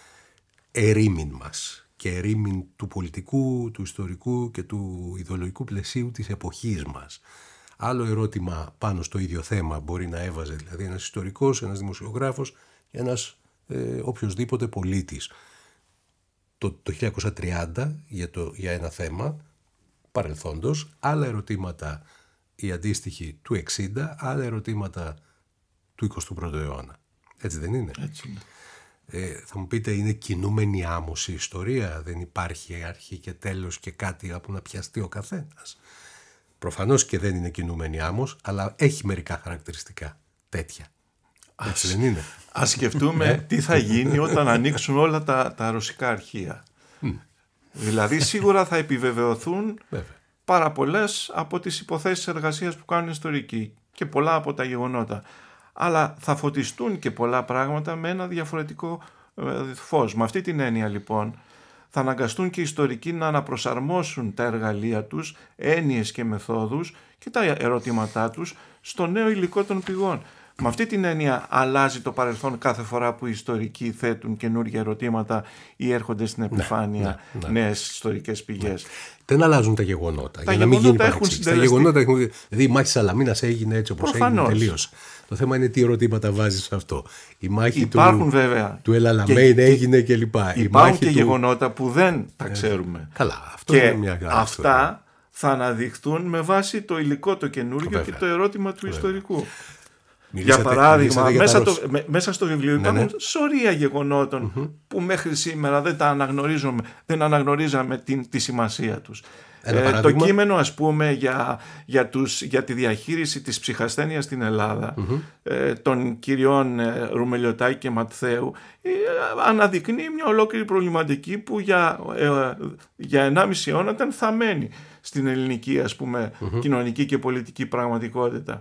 ερήμην μας και ερήμην του πολιτικού, του ιστορικού και του ιδεολογικού πλαισίου της εποχής μας. Άλλο ερώτημα πάνω στο ίδιο θέμα μπορεί να έβαζε δηλαδή ένας ιστορικός, ένας δημοσιογράφος, ένας ε, οποιοσδήποτε πολίτης. Το, το χίλια εννιακόσια τριάντα για, το, για ένα θέμα παρελθόντος, άλλα ερωτήματα οι αντίστοιχοι του εξήντα, άλλα ερωτήματα του εικοστού πρώτου αιώνα. Έτσι δεν είναι? Έτσι είναι. Ε, θα μου πείτε, είναι κινούμενη άμμος η ιστορία, δεν υπάρχει αρχή και τέλος και κάτι από να πιαστεί ο καθένας? Προφανώς και δεν είναι κινούμενη άμμος, αλλά έχει μερικά χαρακτηριστικά τέτοια. Έτσι ας, δεν είναι? Ας σκεφτούμε τι θα γίνει όταν ανοίξουν όλα τα, τα ρωσικά αρχεία. Mm. Δηλαδή σίγουρα θα επιβεβαιωθούν Βέβαια. πάρα πολλές από τις υποθέσεις εργασίας που κάνουν ιστορικοί και πολλά από τα γεγονότα. Αλλά θα φωτιστούν και πολλά πράγματα με ένα διαφορετικό φως. Με αυτή την έννοια λοιπόν θα αναγκαστούν και οι ιστορικοί να αναπροσαρμόσουν τα εργαλεία τους, έννοιες και μεθόδους και τα ερωτήματά τους στο νέο υλικό των πηγών. Με αυτή την έννοια αλλάζει το παρελθόν κάθε φορά που οι ιστορικοί θέτουν καινούργια ερωτήματα ή έρχονται στην επιφάνεια ναι, ναι, ναι. νέες ιστορικές πηγές. Ναι. Δεν αλλάζουν τα γεγονότα. Τα για γεγονότα να μην γίνει έχουν τα γεγονότα έχουν. Δηλαδή η μάχη Σαλαμίνας έγινε έτσι όπως έγινε, τελείωσε. Το θέμα είναι τι ερωτήματα βάζεις σε αυτό. Η μάχη υπάρχουν, του, βέβαια, του Ελαλαμέιν έγινε κλπ. Υπάρχουν και του... γεγονότα που δεν τα ξέρουμε. Καλά, αυτό και είναι μια καλά αυτά ιστορία. Θα αναδειχθούν με βάση το υλικό το καινούργιο βέβαια. Και το ερώτημα του βέβαια. Ιστορικού. Μιλήσατε, για παράδειγμα, για μέσα, το, με, μέσα στο βιβλίο ναι, υπάρχουν ναι. σωρία γεγονότων mm-hmm. που μέχρι σήμερα δεν τα αναγνωρίζουμε, δεν αναγνωρίζαμε την, τη σημασία τους. Ε, το κείμενο ας πούμε για, για, τους, για τη διαχείριση της ψυχασθένειας στην Ελλάδα mm-hmm. ε, των κυριών ε, Ρουμελιωτάκη και Ματθαίου ε, αναδεικνύει μια ολόκληρη προβληματική που για, ε, για ενάμιση αιώνα ήταν θαμμένη στην ελληνική ας πούμε mm-hmm. κοινωνική και πολιτική πραγματικότητα.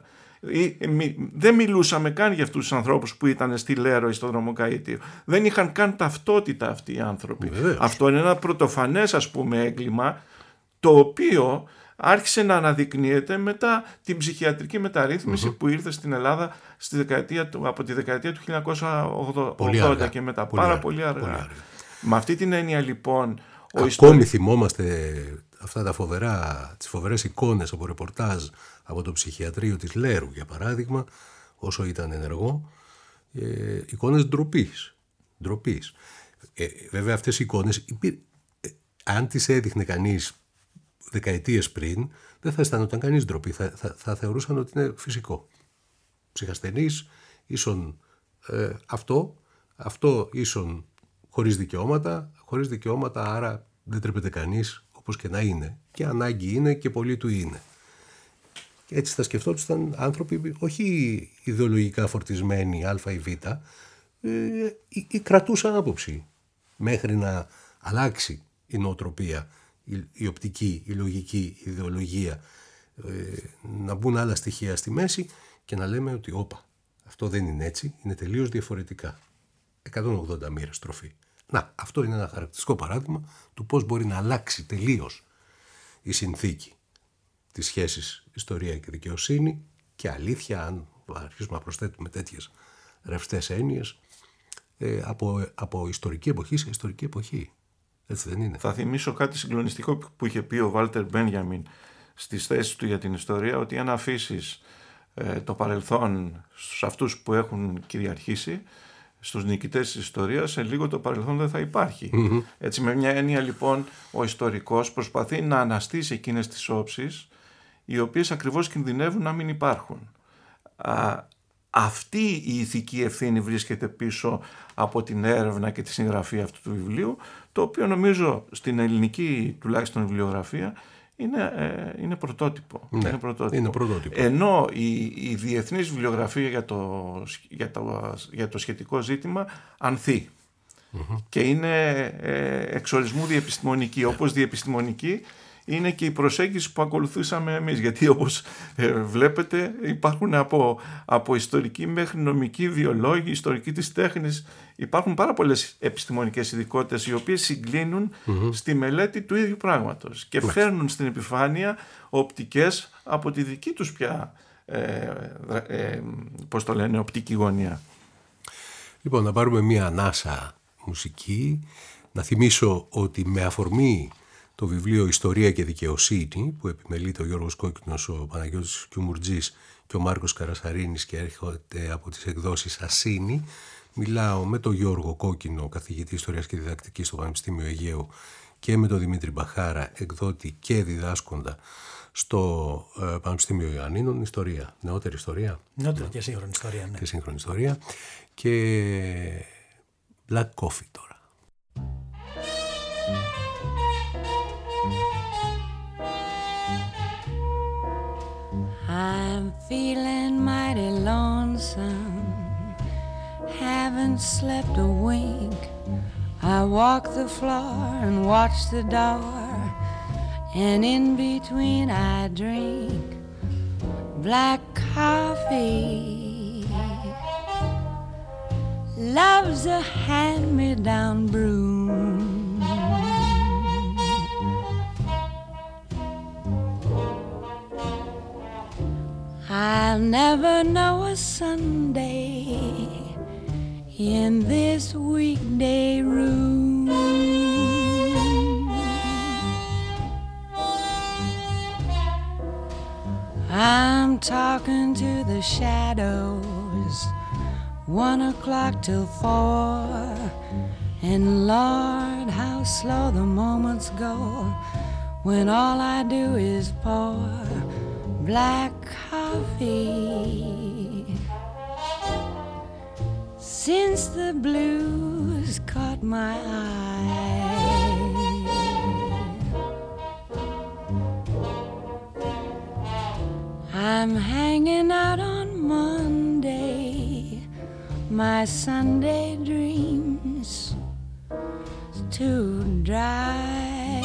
Δεν μιλούσαμε καν για αυτούς τους ανθρώπους που ήταν στη Λέρο ή στο Δρομοκαΐτιο. Δεν είχαν καν ταυτότητα αυτοί οι άνθρωποι. Βεβαίως. Αυτό είναι ένα πρωτοφανές ας πούμε έγκλημα, το οποίο άρχισε να αναδεικνύεται μετά την ψυχιατρική μεταρρύθμιση mm-hmm. που ήρθε στην Ελλάδα στη δεκαετία, από τη δεκαετία του χίλια εννιακόσια ογδόντα και μετά. Πολύ πάρα αργά. Πολύ αργά. Πολύ αργά. Με αυτή την έννοια λοιπόν... Ο Ακόμη ιστορι... θυμόμαστε αυτά τα φοβερά, τις φοβερές εικόνες από ρεπορτάζ από το ψυχιατρίο της Λέρου για παράδειγμα, όσο ήταν ενεργό, ε, εικόνες ντροπής. ντροπής. Ε, βέβαια αυτές οι εικόνες, υπήρ... ε, αν τις έδειχνε κανείς δεκαετίες πριν δεν θα αισθανόταν κανείς ντροπή, θα, θα, θα θεωρούσαν ότι είναι φυσικό. Ψυχασθενής ίσον ε, αυτό, αυτό ίσον χωρίς δικαιώματα, χωρίς δικαιώματα άρα δεν τρέπεται κανείς όπως και να είναι. Και ανάγκη είναι και πολύ του είναι. Και έτσι θα σκεφτόντουσαν άνθρωποι όχι ιδεολογικά φορτισμένοι α ή β, ε, ή, ή κρατούσαν άποψη μέχρι να αλλάξει η νοοτροπία, η, η οπτική, η λογική, η ιδεολογία, ε, να μπουν άλλα στοιχεία στη μέση και να λέμε ότι όπα, αυτό δεν είναι έτσι, είναι τελείως διαφορετικά. εκατόν ογδόντα μοίρες στροφή. Να, αυτό είναι ένα χαρακτηριστικό παράδειγμα του πώς μπορεί να αλλάξει τελείως η συνθήκη της σχέσης ιστορία και δικαιοσύνη και αλήθεια, αν αρχίσουμε να προσθέτουμε τέτοιες ρευστές έννοιες, ε, από, από ιστορική εποχή σε ιστορική εποχή. Έτσι δεν είναι? Θα θυμίσω κάτι συγκλονιστικό που είχε πει ο Βάλτερ Μπένιαμιν στις θέσεις του για την ιστορία, ότι αν αφήσεις ε, το παρελθόν στους αυτούς που έχουν κυριαρχήσει, στους νικητές της ιστορίας, σε λίγο το παρελθόν δεν θα υπάρχει. Mm-hmm. Έτσι, με μια έννοια λοιπόν ο ιστορικός προσπαθεί να αναστήσει εκείνες τις όψεις οι οποίες ακριβώς κινδυνεύουν να μην υπάρχουν. Α, αυτή η ηθική ευθύνη βρίσκεται πίσω από την έρευνα και τη συγγραφή αυτού του βιβλίου, το οποίο νομίζω στην ελληνική τουλάχιστον βιβλιογραφία είναι, ε, είναι, πρωτότυπο. Ναι, είναι πρωτότυπο. Είναι πρωτότυπο. Ενώ η, η διεθνής βιβλιογραφία για το, για το, για το σχετικό ζήτημα ανθεί. Mm-hmm. Και είναι ε, εξορισμού διεπιστημονική, όπως διεπιστημονική είναι και η προσέγγιση που ακολουθήσαμε εμείς, γιατί όπως ε, βλέπετε υπάρχουν από, από ιστορική μέχρι νομική, βιολόγοι, ιστορική της τέχνης, υπάρχουν πάρα πολλές επιστημονικές ειδικότητες οι οποίες συγκλίνουν mm-hmm. στη μελέτη του ίδιου πράγματος και mm-hmm. φέρνουν στην επιφάνεια οπτικές από τη δική τους πια ε, ε, πώς το λένε, οπτική γωνία. Λοιπόν, να πάρουμε μία ανάσα μουσική, να θυμίσω ότι με αφορμή το βιβλίο «Ιστορία και δικαιοσύνη» που επιμελείται ο Γιώργος Κόκκινος, ο Παναγιώτης Κιουμουρτζής και ο Μάρκος Καρασαρίνης και έρχεται από τις εκδόσεις Ασίνη, μιλάω με τον Γιώργο Κόκκινο, καθηγητή Ιστορίας και Διδακτικής στο Πανεπιστήμιο Αιγαίου, και με τον Δημήτρη Μπαχάρα, εκδότη και διδάσκοντα στο ε, Πανεπιστήμιο Ιωαννίνων, ιστορία, νεότερη ιστορία. Νεότερη και σύγχρονη ιστορία, ναι. Και σύγχρονη ιστορία. Και Black Coffee τώρα. I'm feeling mighty lonesome, haven't slept a wink. I walk the floor and watch the door, and in between I drink black coffee. Love's a hand-me-down broom. I'll never know a Sunday in this weekday room. I'm talking to the shadows, one o'clock till four, and Lord, how slow the moments go when all I do is pour black coffee. Since the blues caught my eye, I'm hanging out on Monday, my Sunday dreams too dry.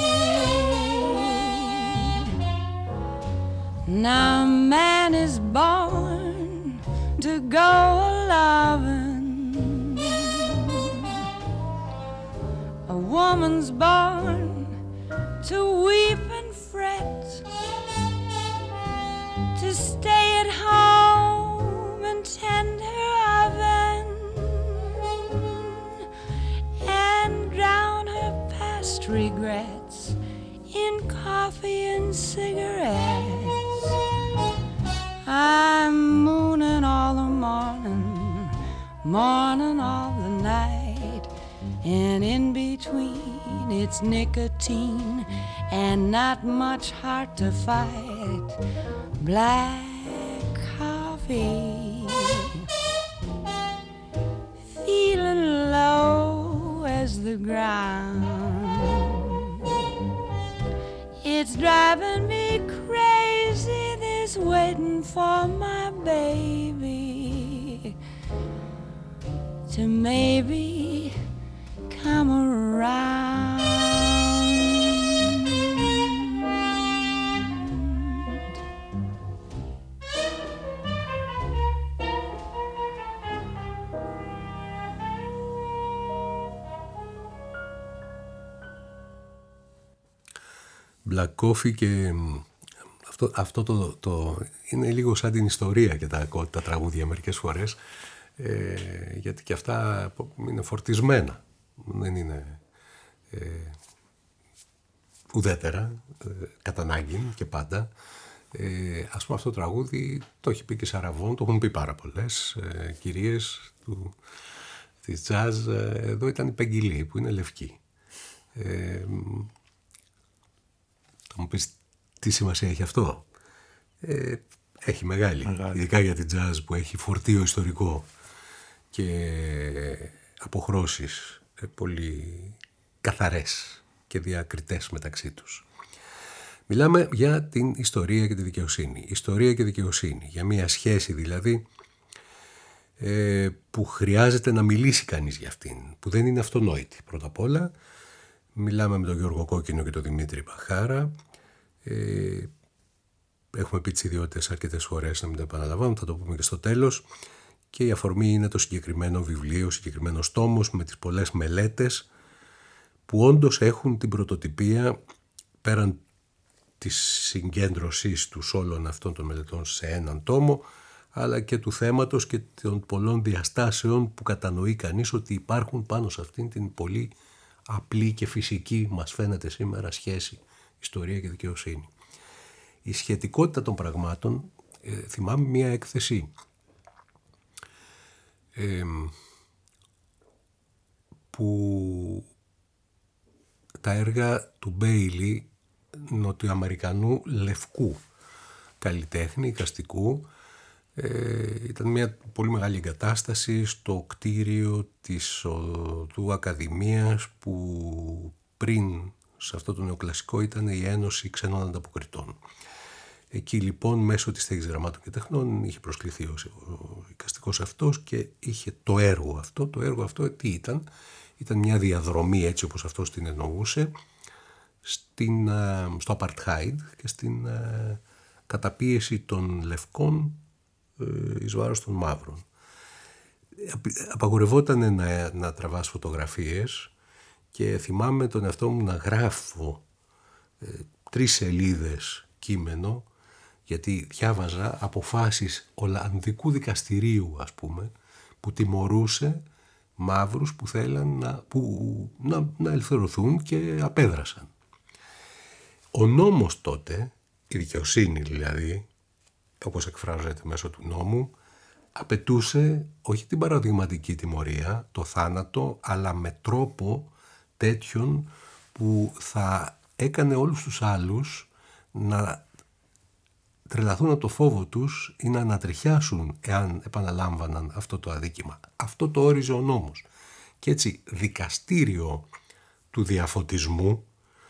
Now man is born to go a-lovin', a woman's born to weep and fret, to stay at home and tend her oven and drown her past regrets in coffee and cigarettes. I'm mooning all the morning, morning all the night, and in between it's nicotine and not much heart to fight. Black coffee, feeling low as the ground. It's driving me crazy, this waiting for my baby to maybe come around. Black Coffee και αυτό, αυτό το, το είναι λίγο σαν την ιστορία και τα, τα τραγούδια μερικές φορές, ε, γιατί και αυτά είναι φορτισμένα, δεν είναι ε, ουδέτερα, ε, κατά ανάγκη και πάντα. Ε, ας πούμε αυτό το τραγούδι το έχει πει και Σαραβών, το έχουν πει πάρα πολλές ε, κυρίες του, της jazz. Εδώ ήταν η Πεγγυλή που είναι λευκή. Ε, θα μου πεις τι σημασία έχει αυτό. Ε, έχει μεγάλη, μεγάλη, ειδικά για την jazz που έχει φορτίο ιστορικό και αποχρώσεις ε, πολύ καθαρές και διακριτές μεταξύ τους. Μιλάμε για την ιστορία και τη δικαιοσύνη. Ιστορία και δικαιοσύνη, για μια σχέση δηλαδή ε, που χρειάζεται να μιλήσει κανείς για αυτήν, που δεν είναι αυτονόητη. Πρώτα απ' όλα μιλάμε με τον Γιώργο Κόκκινο και τον Δημήτρη Μπαχάρα. Ε, έχουμε πει τις ιδιότητες αρκετές φορές, να μην το επαναλαμβάνω, θα το πούμε και στο τέλος. Και η αφορμή είναι το συγκεκριμένο βιβλίο, ο συγκεκριμένος τόμος με τις πολλές μελέτες που όντως έχουν την πρωτοτυπία πέραν της συγκέντρωσής τους όλων αυτών των μελετών σε έναν τόμο, αλλά και του θέματος και των πολλών διαστάσεων που κατανοεί κανείς ότι υπάρχουν πάνω σε αυτήν την πολύ απλή και φυσική, μας φαίνεται σήμερα, σχέση ιστορία και δικαιοσύνη. Η σχετικότητα των πραγμάτων, ε, θυμάμαι μια έκθεση ε, που τα έργα του Μπέιλι, νοτιοαμερικανού λευκού καλλιτέχνη, εικαστικού, ε, ήταν μια πολύ μεγάλη εγκατάσταση στο κτίριο της Οδού Ακαδημίας που πριν σε αυτό το νεοκλασικό ήταν η Ένωση Ξένων Ανταποκριτών. Εκεί λοιπόν μέσω της στέγης γραμμάτων και τεχνών είχε προσκληθεί ο εικαστικός αυτός και είχε το έργο αυτό. Το έργο αυτό τι ήταν? Ήταν μια διαδρομή, έτσι όπως αυτός την εννοούσε, στην, στο Apartheid και στην uh, καταπίεση των λευκών uh, εις βάρος των μαύρων. Απαγορευόταν να, να τραβάς φωτογραφίες και θυμάμαι τον εαυτό μου να γράφω ε, τρεις σελίδες κείμενο, γιατί διάβαζα αποφάσεις Ολλανδικού δικαστηρίου, ας πούμε, που τιμωρούσε μαύρους που θέλαν να, που, να, να ελευθερωθούν και απέδρασαν. Ο νόμος τότε, η δικαιοσύνη δηλαδή, όπως εκφράζεται μέσω του νόμου, απαιτούσε όχι την παραδειγματική τιμωρία, το θάνατο, αλλά με τρόπο τέτοιον που θα έκανε όλους τους άλλους να τρελαθούν από το φόβο τους ή να ανατριχιάσουν εάν επαναλάμβαναν αυτό το αδίκημα. Αυτό το όριζε ο νόμος. Και έτσι δικαστήριο του διαφωτισμού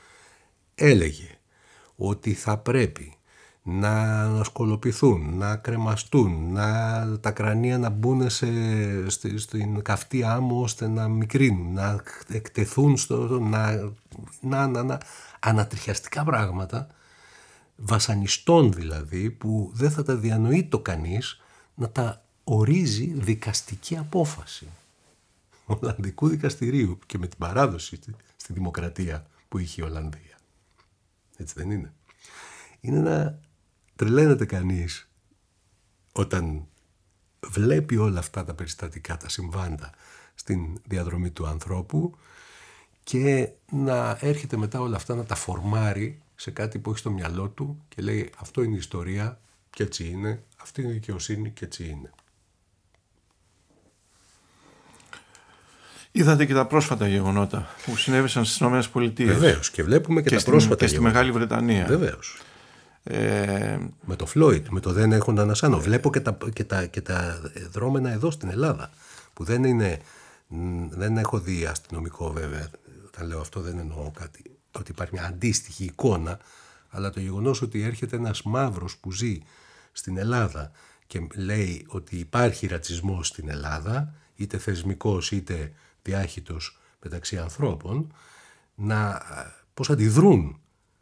έλεγε ότι θα πρέπει να σκολοποιηθούν, να κρεμαστούν, να, τα κρανία να μπουν σε, στη, στην καυτή άμμο ώστε να μικρύνουν, να εκτεθούν, στο, να, να, να, να ανατριχιαστικά πράγματα, βασανιστών δηλαδή, που δεν θα τα διανοεί το κανείς, να τα ορίζει δικαστική απόφαση Ολλανδικού δικαστηρίου και με την παράδοση στη δημοκρατία που είχε η Ολλανδία. Έτσι δεν είναι? Είναι να τρελαίνεται κανείς όταν βλέπει όλα αυτά τα περιστατικά, τα συμβάντα στην διαδρομή του ανθρώπου και να έρχεται μετά όλα αυτά να τα φορμάρει σε κάτι που έχει στο μυαλό του και λέει αυτό είναι η ιστορία και έτσι είναι, αυτή είναι η δικαιοσύνη και έτσι είναι. Είδατε και τα πρόσφατα γεγονότα που συνέβησαν στις ΗΠΑ. Βεβαίως, και βλέπουμε και, και τα στην, πρόσφατα και στη γεγονότα. Μεγάλη Βρετανία. Βεβαίως. Ε, με το Φλόιντ, με το δεν έχονταν ασάνο. Βλέπω και τα, και, τα, και τα δρόμενα εδώ στην Ελλάδα, που δεν είναι, δεν έχω δει αστυνομικό βέβαια, όταν λέω αυτό δεν εννοώ κάτι, ότι υπάρχει μια αντίστοιχη εικόνα, αλλά το γεγονός ότι έρχεται ένας μαύρος που ζει στην Ελλάδα και λέει ότι υπάρχει ρατσισμός στην Ελλάδα, είτε θεσμικός είτε διάχυτος μεταξύ ανθρώπων, να, πώς αντιδρούν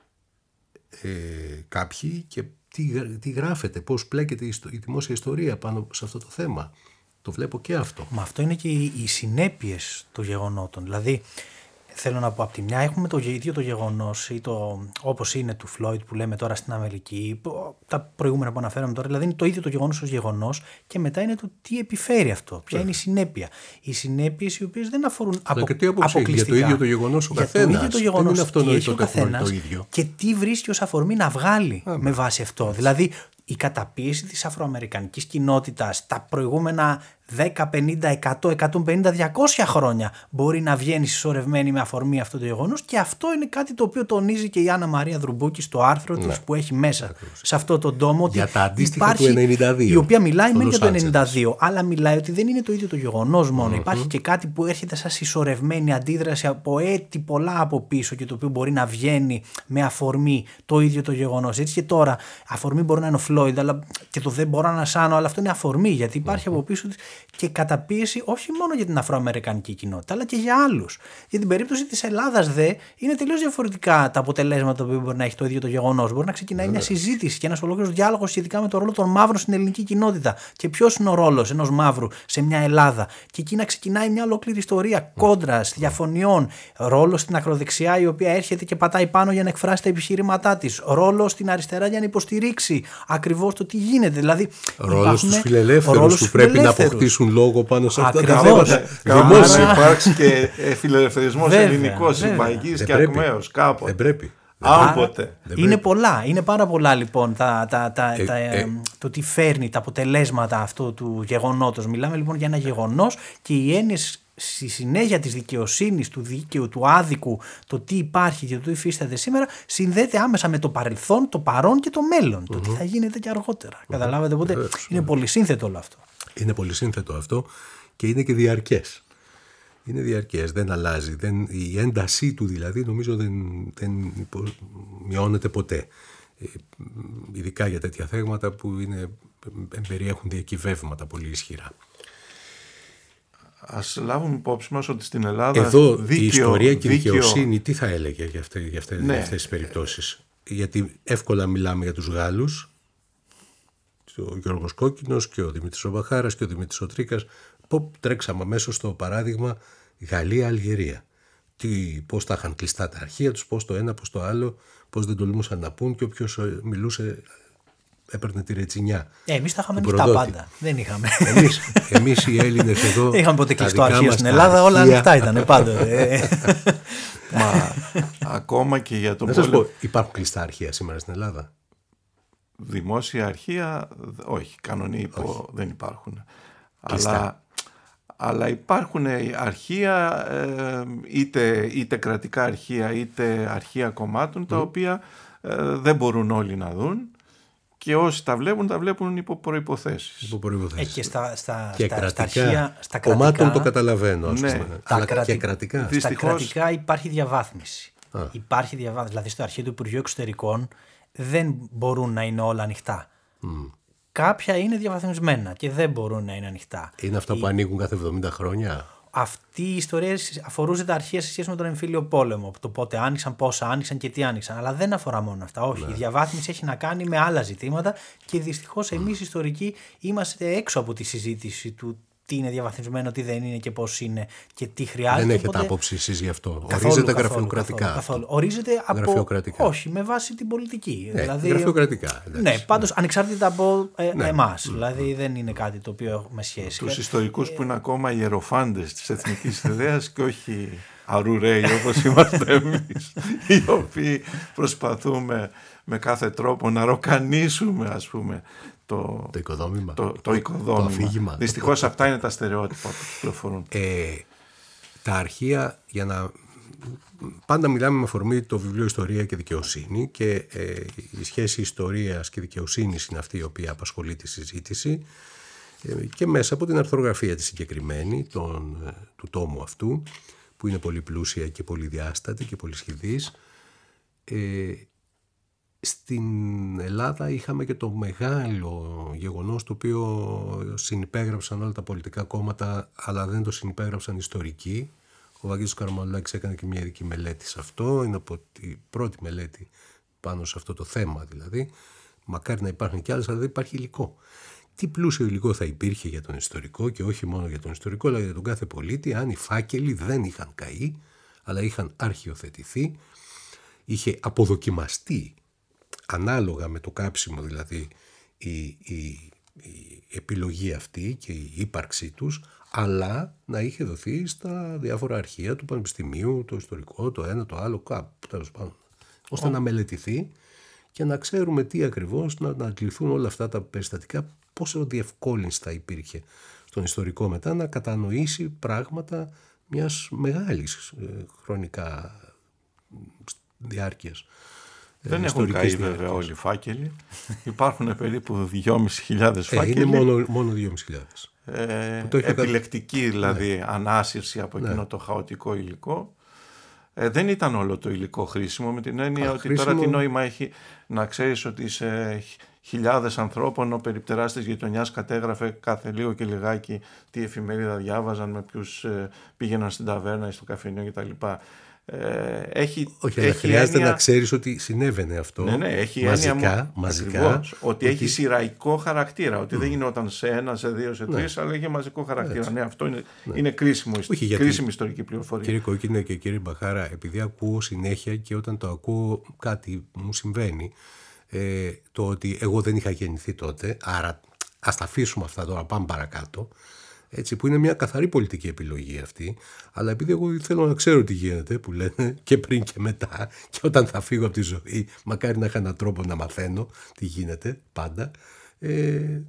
ε, κάποιοι και τι, τι γράφεται, πώς πλέκεται η, η δημόσια ιστορία πάνω σε αυτό το θέμα. Το βλέπω και αυτό. Μα αυτό είναι και οι, οι συνέπειες των γεγονότων. Δηλαδή, θέλω να πω, από τη μια έχουμε το ίδιο το γεγονός, ή το, όπως είναι του Φλόιντ που λέμε τώρα στην Αμερική, τα προηγούμενα που αναφέραμε τώρα, δηλαδή είναι το ίδιο το γεγονός ως γεγονός, και μετά είναι το τι επιφέρει αυτό, ποια yeah. είναι η συνέπεια. Οι συνέπειες οι οποίες δεν αφορούν απο, και τι αποκλειστικά. Για το ίδιο το γεγονός ο καθένας. Για το ίδιο το γεγονός, δεν είναι αυτονόητο το καθένας, το ίδιο. Και τι βρίσκει ως αφορμή να βγάλει yeah. με βάση αυτό. Yeah. Δηλαδή, η καταπίεση της αφροαμερικανικής κοινότητας τα προηγούμενα δέκα, πενήντα, εκατό, εκατόν πενήντα, διακόσια χρόνια μπορεί να βγαίνει συσσωρευμένη με αφορμή αυτό το γεγονός, και αυτό είναι κάτι το οποίο τονίζει και η Άννα Μαρία Δρουμπούκη στο άρθρο ναι. της που έχει μέσα Ακριβώς. σε αυτό τον τόμο. Για ότι τα αντίστοιχα υπάρχει, του ενενήντα δύο. Η οποία μιλάει μεν για το ενενήντα δύο, αλλά μιλάει ότι δεν είναι το ίδιο το γεγονός μόνο. Mm-hmm. Υπάρχει και κάτι που έρχεται σαν συσσωρευμένη αντίδραση από έτη πολλά από πίσω και το οποίο μπορεί να βγαίνει με αφορμή το ίδιο το γεγονός. Έτσι και τώρα, αφορμή μπορεί να είναι ο Φλόιντ, αλλά και το δεν μπορώ να σάνω, αλλά αυτό είναι αφορμή, γιατί υπάρχει mm-hmm. από πίσω και καταπίεση όχι μόνο για την αφροαμερικανική κοινότητα, αλλά και για άλλους. Για την περίπτωση της Ελλάδας, δε, είναι τελείως διαφορετικά τα αποτελέσματα που μπορεί να έχει το ίδιο το γεγονός. Μπορεί να ξεκινάει yeah. μια συζήτηση και ένας ολόκληρος διάλογος σχετικά με το ρόλο των μαύρων στην ελληνική κοινότητα. Και ποιος είναι ο ρόλος ενός μαύρου σε μια Ελλάδα. Και εκεί να ξεκινάει μια ολόκληρη ιστορία κόντρας, διαφωνιών. Ρόλο στην ακροδεξιά, η οποία έρχεται και πατάει πάνω για να εκφράσει τα επιχειρήματά της. Ρόλο στην αριστερά για να υποστηρίξει ακριβώς το τι γίνεται. Δηλαδή, ρόλο στους φιλελεύθερους που πρέπει να αποκτήσουν λόγο πάνω σε αυτά τα θέματα. Δημόσια υπάρξει και φιλελευθερισμός ελληνικός, συμπαγής και ακμαίος κάποτε. Δεν πρέπει. Άμποτε. Είναι πολλά, είναι πάρα πολλά λοιπόν τα, τα, τα, ε, τα, ε, το τι φέρνει τα αποτελέσματα αυτού του γεγονότος. Μιλάμε λοιπόν για ένα γεγονός, και οι έννοιες στη συνέχεια της δικαιοσύνης, του δίκαιου, του άδικου, το τι υπάρχει και το τι υφίσταται σήμερα, συνδέεται άμεσα με το παρελθόν, το παρόν και το μέλλον. Mm-hmm. Το τι θα γίνεται και αργότερα. Mm-hmm. Καταλάβατε, οπότε mm-hmm. είναι πολύ σύνθετο όλο αυτό. Είναι πολύ σύνθετο αυτό και είναι και διαρκές. Είναι διαρκές, δεν αλλάζει. Δεν, η έντασή του δηλαδή νομίζω δεν, δεν υπο, μειώνεται ποτέ. Ε, ειδικά για τέτοια θέματα που είναι, περιέχουν διακυβεύματα πολύ ισχυρά. Ας λάβουμε υπόψη μας ότι στην Ελλάδα εδώ δίκαιο, η ιστορία και η δίκαιο... δικαιοσύνη τι θα έλεγε για, αυτές, για, αυτές, ναι. για αυτές τις περιπτώσεις. Γιατί εύκολα μιλάμε για τους Γάλλους, ο Γιώργος Κόκκινος και ο Δημήτρης ο Βαχάρας και ο Δημήτρης ο Τρίκας. Πού τρέξαμε αμέσως στο παράδειγμα Γαλλία-Αλγερία. Πώς τα είχαν κλειστά τα αρχεία τους, πώς το ένα, πώς το άλλο, πώς δεν τολμούσαν να πούν, και όποιος μιλούσε έπαιρνε τη ρετσινιά. Ε, εμείς τα είχαμε ανοιχτά πάντα. Δεν είχαμε. Εμείς, εμείς οι Έλληνες εδώ. Δεν είχαμε ποτέ κλειστό αρχείο στην Ελλάδα, όλα ανοιχτά ήταν πάντοτε. Μα ακόμα και για τον πόλεμο. Να σας πω, υπάρχουν κλειστά αρχεία σήμερα στην Ελλάδα? Δημόσια αρχεία, όχι. Κανονικοί δεν υπάρχουν. Κλειστά. Αλλά, αλλά υπάρχουν αρχεία, είτε, είτε κρατικά αρχεία, είτε αρχεία κομμάτων, mm. τα οποία δεν μπορούν όλοι να δουν. Και όσοι τα βλέπουν, τα βλέπουν υπό προϋποθέσεις. Υπό προϋποθέσεις. Ε, και στα, στα, και στα, κρατικά, στα αρχεία, στα κομμάτων κρατικά, το καταλαβαίνω. Ναι, τα αλλά κρατη... και κρατικά. Στα κρατικά υπάρχει διαβάθμιση. Α. Υπάρχει διαβάθμιση. Δηλαδή στο αρχείο του Υπουργείου Εξωτερικών δεν μπορούν να είναι όλα ανοιχτά. Mm. Κάποια είναι διαβαθμισμένα και δεν μπορούν να είναι ανοιχτά. Είναι αυτά που Η... ανοίγουν κάθε εβδομήντα χρόνια. Αυτή η ιστορία αφορούσε τα αρχεία σε σχέση με τον εμφύλιο πόλεμο. Το πότε άνοιξαν, πόσα άνοιξαν και τι άνοιξαν. Αλλά δεν αφορά μόνο αυτά. Όχι. Ναι. Η διαβάθμιση έχει να κάνει με άλλα ζητήματα, και δυστυχώς εμείς οι ιστορικοί είμαστε έξω από τη συζήτηση του τι είναι διαβαθμισμένο, τι δεν είναι και πώς είναι και τι χρειάζεται. Δεν έχετε οπότε... άποψη εσείς γι' αυτό? Καθόλου, ορίζεται καθόλου, γραφειοκρατικά? Καθόλου, καθόλου. Ορίζεται από. Γραφειοκρατικά. Όχι, με βάση την πολιτική. Ναι, δηλαδή... Γραφειοκρατικά. Εντάξει. Ναι, πάντως ναι. ανεξάρτητα από ε, ναι. εμάς. Mm. Δηλαδή δεν είναι κάτι το οποίο έχουμε σχέση. Τους ιστορικούς ε... που είναι ακόμα ιεροφάντες της εθνικής ιδέας και όχι αρουραίοι όπως είμαστε εμείς, οι οποίοι προσπαθούμε με κάθε τρόπο να ροκανίσουμε, ας πούμε, Το, το οικοδόμημα. Το, το οικοδόμημα. Το αφήγημα. Δυστυχώς αυτά είναι τα στερεότυπα που κυκλοφορούν. Ε, τα αρχεία, για να... πάντα μιλάμε με αφορμή το βιβλίο Ιστορία και Δικαιοσύνη και ε, η σχέση ιστορίας και δικαιοσύνης είναι αυτή η οποία απασχολεί τη συζήτηση ε, και μέσα από την αρθρογραφία τη συγκεκριμένη των, ε, του τόμου αυτού, που είναι πολύ πλούσια και πολύ διάστατη και πολύ σχηδής. Ε, στην Ελλάδα είχαμε και το μεγάλο γεγονός, το οποίο συνυπέγραψαν όλα τα πολιτικά κόμματα, αλλά δεν το συνυπέγραψαν ιστορικοί. Ο Βαγγέλης Καραμανουλάκης έκανε και μια ειδική μελέτη σε αυτό, είναι από τη πρώτη μελέτη πάνω σε αυτό το θέμα δηλαδή. Μακάρι να υπάρχουν κι άλλες, αλλά δεν υπάρχει υλικό. Τι πλούσιο υλικό θα υπήρχε για τον ιστορικό, και όχι μόνο για τον ιστορικό, αλλά για τον κάθε πολίτη, αν οι φάκελοι δεν είχαν καεί, αλλά είχαν αρχιοθετηθεί, είχε αποδοκιμαστεί ανάλογα με το κάψιμο δηλαδή η, η, η επιλογή αυτή και η ύπαρξή τους, αλλά να είχε δοθεί στα διάφορα αρχεία του Πανεπιστημίου, το ιστορικό, το ένα, το άλλο, κάπου τέλος πάντων, ώστε oh. να μελετηθεί και να ξέρουμε τι ακριβώς, να, να αντληθούν όλα αυτά τα περιστατικά, πόσο διευκόλυνση θα υπήρχε στον ιστορικό μετά να κατανοήσει πράγματα μιας μεγάλης ε, χρονικά διάρκειας. Δεν έχουν καεί βέβαια όλοι οι φάκελοι. Υπάρχουν περίπου δυόμισι χιλιάδες φάκελοι. Ε, είναι μόνο, μόνο δυόμισι χιλιάδες. Ε, επιλεκτική δηλαδή ναι. ανάσυρση από εκείνο ναι. το χαοτικό υλικό. Ε, δεν ήταν όλο το υλικό χρήσιμο, με την έννοια Α, ότι χρήσιμο... τώρα τι νόημα έχει να ξέρεις ότι σε χιλιάδες ανθρώπων ο περιπτεράς της γειτονιάς κατέγραφε κάθε λίγο και λιγάκι τι εφημερίδα διάβαζαν, με ποιους ε, πήγαιναν στην ταβέρνα ή στο καφενείο κτλ. Ε, έχει, Όχι, αλλά χρειάζεται έννοια... να ξέρεις ότι συνέβαινε αυτό ναι, ναι, έχει μαζικά, έννοια, μαζικά ακριβώς, ότι, ότι έχει σειραϊκό χαρακτήρα, ότι mm. δεν γινόταν σε ένα, σε δύο, σε τρεις, ναι. αλλά είχε μαζικό χαρακτήρα. Έτσι. Ναι, αυτό είναι, ναι. είναι κρίσιμο, Όχι, γιατί, κρίσιμη ιστορική πληροφορία. Κύριε Κόκκινε και κύριε Μπαχάρα, επειδή ακούω συνέχεια και όταν το ακούω κάτι μου συμβαίνει, ε, το ότι εγώ δεν είχα γεννηθεί τότε, άρα ας τα αφήσουμε αυτά τώρα, πάμε παρακάτω. Έτσι, που είναι μια καθαρή πολιτική επιλογή αυτή, αλλά επειδή εγώ θέλω να ξέρω τι γίνεται, που λένε και πριν και μετά, και όταν θα φύγω από τη ζωή, μακάρι να είχα έναν τρόπο να μαθαίνω τι γίνεται πάντα, ε, ε,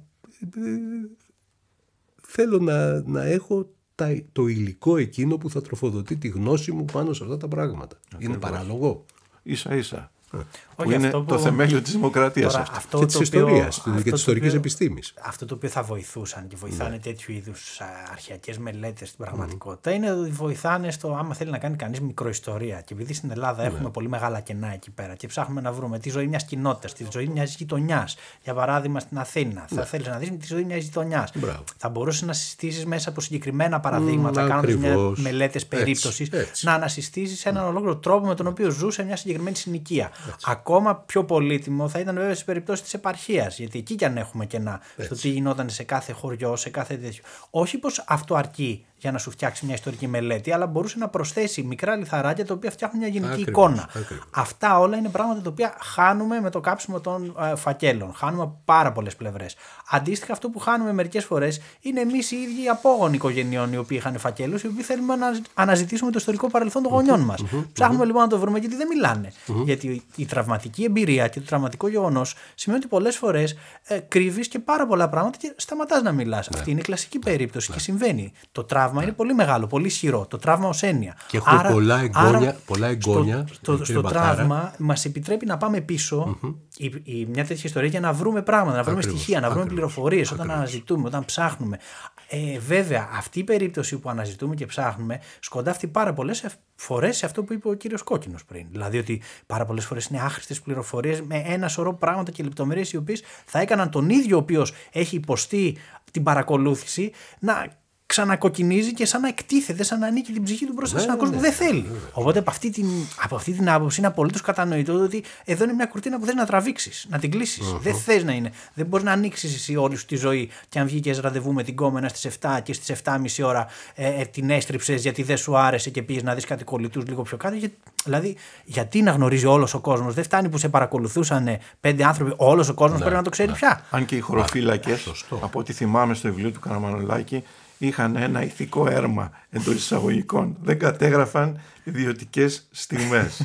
θέλω να, να έχω τα, το υλικό εκείνο που θα τροφοδοτεί τη γνώση μου πάνω σε αυτά τα πράγματα. Ακριβώς. Είναι παράλογο. Ίσα ίσα. Όχι, που είναι αυτό που... το θεμέλιο της δημοκρατίας Τώρα, αυτό. αυτό και της ιστορίας αυτό και της ιστορικής οποίο... επιστήμης. Αυτό το οποίο θα βοηθούσαν και βοηθάνε ναι. τέτοιου είδους αρχαιακές μελέτες στην πραγματικότητα mm. είναι ότι βοηθάνε στο άμα θέλει να κάνει κανείς μικροϊστορία. Και επειδή στην Ελλάδα ναι. έχουμε πολύ μεγάλα κενά εκεί πέρα και ψάχνουμε να βρούμε τη ζωή μιας κοινότητας, τη ζωή μιας γειτονιάς. Για παράδειγμα στην Αθήνα, ναι. θα θέλεις να δεις τη ζωή μιας γειτονιάς. Θα μπορούσες να συστήσεις μέσα από συγκεκριμένα παραδείγματα, mm, κάνοντας μελέτες περίπτωσης, να ανασυστήσεις έναν ολόκληρο τρόπο με τον οποίο ζούσε μια συγκεκριμένη συνοικία. Ακόμα πιο πολύτιμο θα ήταν βέβαια στις περιπτώσεις της επαρχίας, γιατί εκεί κι αν έχουμε κενά στο τι γινόταν σε κάθε χωριό, σε κάθε τέτοιο. Όχι πως αυτό αρκεί για να σου φτιάξει μια ιστορική μελέτη, αλλά μπορούσε να προσθέσει μικρά λιθαράκια τα οποία φτιάχνουν μια γενική ακριβώς, εικόνα. Ακριβώς. Αυτά όλα είναι πράγματα τα οποία χάνουμε με το κάψιμο των ε, φακέλων. Χάνουμε από πάρα πολλές πλευρές. Αντίστοιχα, αυτό που χάνουμε μερικές φορές είναι εμείς οι ίδιοι οι απόγονοι οικογενειών οι οποίοι είχαν φακέλους, οι οποίοι θέλουμε να αναζητήσουμε το ιστορικό παρελθόν των γονιών μας. Mm-hmm, Ψάχνουμε mm-hmm. λοιπόν να το βρούμε γιατί δεν μιλάνε. Mm-hmm. Γιατί η τραυματική εμπειρία και το τραυματικό γεγονός σημαίνει ότι πολλές φορές ε, κρύβεις και πάρα πολλά πράγματα και σταματάς να μιλάς. Yeah. Αυτή είναι η κλασική περίπτωση yeah. και συμβαίνει. Το τραύμα yeah. είναι πολύ μεγάλο, πολύ ισχυρό. Το τραύμα ως έννοια. Και έχουμε άρα, πολλά εγγόνια. Άρα, πολλά εγγόνια στο στο, στο τραύμα μας επιτρέπει να πάμε πίσω mm-hmm. η, η, μια τέτοια ιστορία για να βρούμε πράγματα, να βρούμε ακριβώς, στοιχεία, να βρούμε πληροφορίες όταν αναζητούμε, όταν ψάχνουμε. Ε, βέβαια, αυτή η περίπτωση που αναζητούμε και ψάχνουμε σκοντάφτει πάρα πολλές φορές σε αυτό που είπε ο κύριος Κόκκινος πριν. Δηλαδή ότι πάρα πολλές φορές είναι άχρηστες πληροφορίες με ένα σωρό πράγματα και λεπτομέρειες οι οποίες θα έκαναν τον ίδιο ο οποίος έχει υποστεί την παρακολούθηση να ξανακοκκινίζει και σαν να εκτίθεται, σαν να ανήκει την ψυχή του μπροστά σε έναν κόσμο που δεν θέλει. Οπότε από αυτή την, από αυτή την άποψη είναι απολύτως κατανοητό ότι εδώ είναι μια κουρτίνα που θες να τραβήξεις, να την κλείσεις. Uh-huh. Δεν θες να είναι. Δεν μπορείς να ανοίξεις εσύ όλη σου τη ζωή και αν βγήκες ραντεβού με την κόμενα στις επτά και στις επτά και μισή ώρα ε, ε, την έστριψες γιατί δεν σου άρεσε και πήγες να δεις κάτι κολλητούς λίγο πιο κάτω. Για, δηλαδή, γιατί να γνωρίζει όλος ο κόσμος. Δεν φτάνει που σε παρακολουθούσαν πέντε άνθρωποι, όλος ο κόσμος ναι, πρέπει να το ξέρει ναι. πια. Αν και οι χωροφύλακες, από ό,τι θυμάμαι στο βιβλίο του Καραμανουλάκη, είχαν ένα ηθικό έρμα εντός εισαγωγικών. Δεν κατέγραφαν ιδιωτικές στιγμές.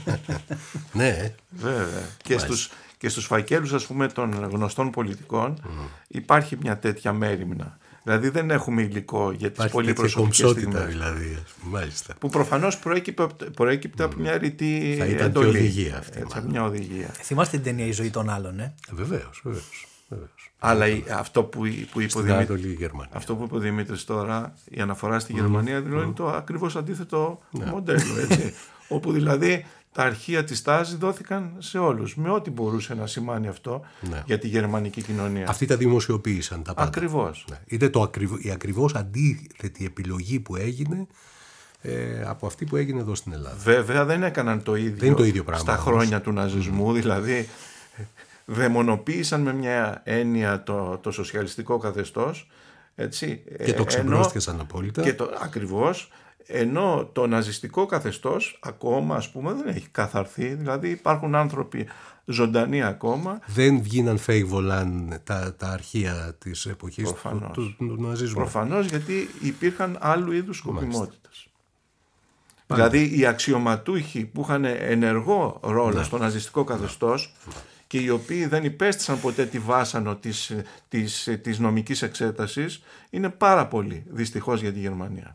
Ναι. Βέβαια. Και στους, και στους φακέλους, ας πούμε, των γνωστών πολιτικών mm. υπάρχει μια τέτοια μέριμνα. Δηλαδή δεν έχουμε υλικό για τις Υπάρχει πολύ τέτοια προσωπικές κομψότητα στιγμές. δηλαδή. Μάλιστα. Που προφανώς προέκυπτε, προέκυπτε από μια ρητή Θα ήταν εντολή. και οδηγία αυτή, Έτσι, μάλλον. μια οδηγία. Θυμάστε την ταινία «Η ζωή των άλλων», ε? Βεβαίως, βεβαίως. βεβαίως. Αλλά η- αυτό που, που είπε ο Στην Δημήτρης, Ανατολή Γερμανία. αυτό που είπε ο Δημήτρης τώρα, η αναφορά στη Γερμανία δηλώνει το ακριβώς αντίθετο μοντέλο. Έτσι. Όπου δηλαδή τα αρχεία της τάσης δόθηκαν σε όλους, με ό,τι μπορούσε να σημάνει αυτό Ναι. για τη γερμανική κοινωνία. Αυτοί τα δημοσιοποίησαν τα πάντα. Ακριβώς. Ναι. Είτε το ακριβ... η ακριβώς αντίθετη επιλογή που έγινε ε, από αυτή που έγινε εδώ στην Ελλάδα. Βέβαια δεν έκαναν το ίδιο, Δεν είναι το ίδιο πράγμα, στα όμως. χρόνια του ναζισμού, δηλαδή δαιμονοποίησαν με μια έννοια το, το σοσιαλιστικό καθεστώς, έτσι, Και το ε, ξεμπρόστιασαν απόλυτα. Και το, ακριβώς, ενώ το ναζιστικό καθεστώς ακόμα, ας πούμε, δεν έχει καθαρθεί, δηλαδή υπάρχουν άνθρωποι ζωντανοί ακόμα. Δεν βγήναν φέιβολαν τα, τα αρχεία της εποχής του, Προφανώς. του, του, του ναζισμού. Προφανώς, γιατί υπήρχαν άλλου είδους σκοπιμότητες. Πάντα. Δηλαδή οι αξιωματούχοι που είχαν ενεργό ρόλο Ναι. στο ναζιστικό καθεστώς και οι οποίοι δεν υπέστησαν ποτέ τη βάσανο της, της, της νομικής εξέτασης, είναι πάρα πολλοί, δυστυχώς, για τη Γερμανία.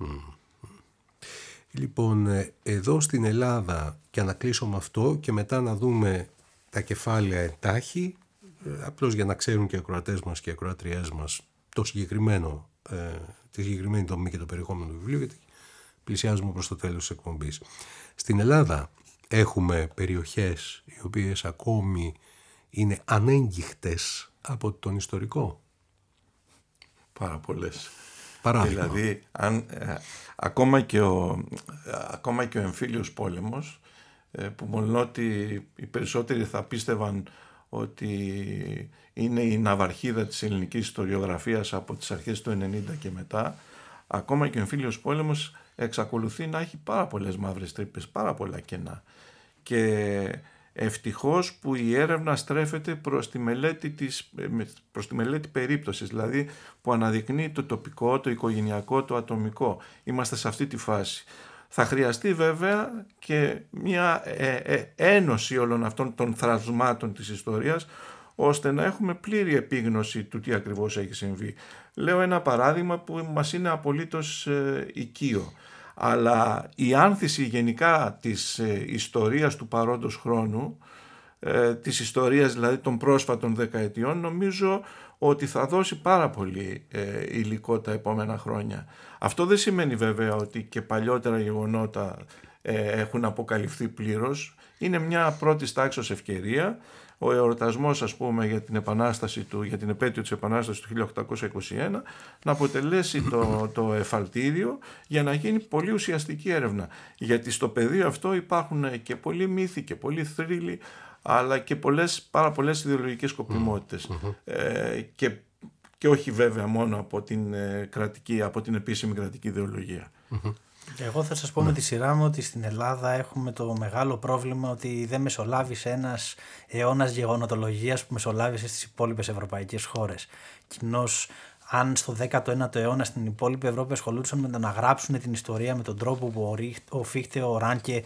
Λοιπόν, ε, εδώ στην Ελλάδα, και να κλείσω με αυτό και μετά να δούμε τα κεφάλαια εντάχει, ε, απλώς για να ξέρουν και οι ακροατές μας και οι ακροατριές μας το συγκεκριμένο, ε, τη συγκεκριμένη δομή και το περιεχόμενο του βιβλίου, γιατί πλησιάζουμε προς το τέλος της εκπομπής. Στην Ελλάδα έχουμε περιοχές οι οποίες ακόμη είναι ανέγγιχτες από τον ιστορικό. Πάρα πολλές. Παράδειγμα. Δηλαδή, αν, ε, ακόμα, και ο, ε, ακόμα και ο εμφύλιος πόλεμος, ε, που μολονότι οι περισσότεροι θα πίστευαν ότι είναι η ναυαρχίδα της ελληνικής ιστοριογραφίας από τις αρχές του ενενήντα και μετά, ακόμα και ο εμφύλιος πόλεμος εξακολουθεί να έχει πάρα πολλές μαύρες τρύπες, πάρα πολλά κενά. Και ευτυχώς που η έρευνα στρέφεται προς τη μελέτη, της, προς τη μελέτη περίπτωσης, δηλαδή που αναδεικνύει το τοπικό, το οικογενειακό, το ατομικό. Είμαστε σε αυτή τη φάση. Θα χρειαστεί βέβαια και μια ε, ε, ένωση όλων αυτών των θρασμάτων της ιστορίας, ώστε να έχουμε πλήρη επίγνωση του τι ακριβώς έχει συμβεί. Λέω ένα παράδειγμα που μας είναι απολύτως ε, οικείο. Αλλά η άνθηση γενικά της ε, ιστορίας του παρόντος χρόνου, ε, της ιστορίας δηλαδή των πρόσφατων δεκαετιών, νομίζω ότι θα δώσει πάρα πολύ ε, υλικό τα επόμενα χρόνια. Αυτό δεν σημαίνει βέβαια ότι και παλιότερα γεγονότα ε, έχουν αποκαλυφθεί πλήρως. Είναι μια πρώτης τάξης ευκαιρία. Ο εορτασμός, ας πούμε, για την επανάσταση του, για την επέτειο της επανάστασης του χίλια οκτακόσια είκοσι ένα να αποτελέσει το, το εφαλτήριο για να γίνει πολύ ουσιαστική έρευνα. Γιατί στο πεδίο αυτό υπάρχουν και πολλοί μύθοι και πολλοί θρύλοι, αλλά και πολλές, πάρα πολλές ιδεολογικές σκοπιμότητες. Ε, και, και όχι βέβαια μόνο από την, ε, κρατική, από την επίσημη κρατική ιδεολογία. Εγώ θα σας πω με τη σειρά μου ότι στην Ελλάδα έχουμε το μεγάλο πρόβλημα ότι δεν μεσολάβησε ένας αιώνας γεγονοτολογίας που μεσολάβησε στις υπόλοιπες ευρωπαϊκές χώρες. Κοινώς, αν στο δέκατο ένατο αιώνα στην υπόλοιπη Ευρώπη ασχολούνταν με το να γράψουν την ιστορία με τον τρόπο που ο Φίχτε, ο Ράνκε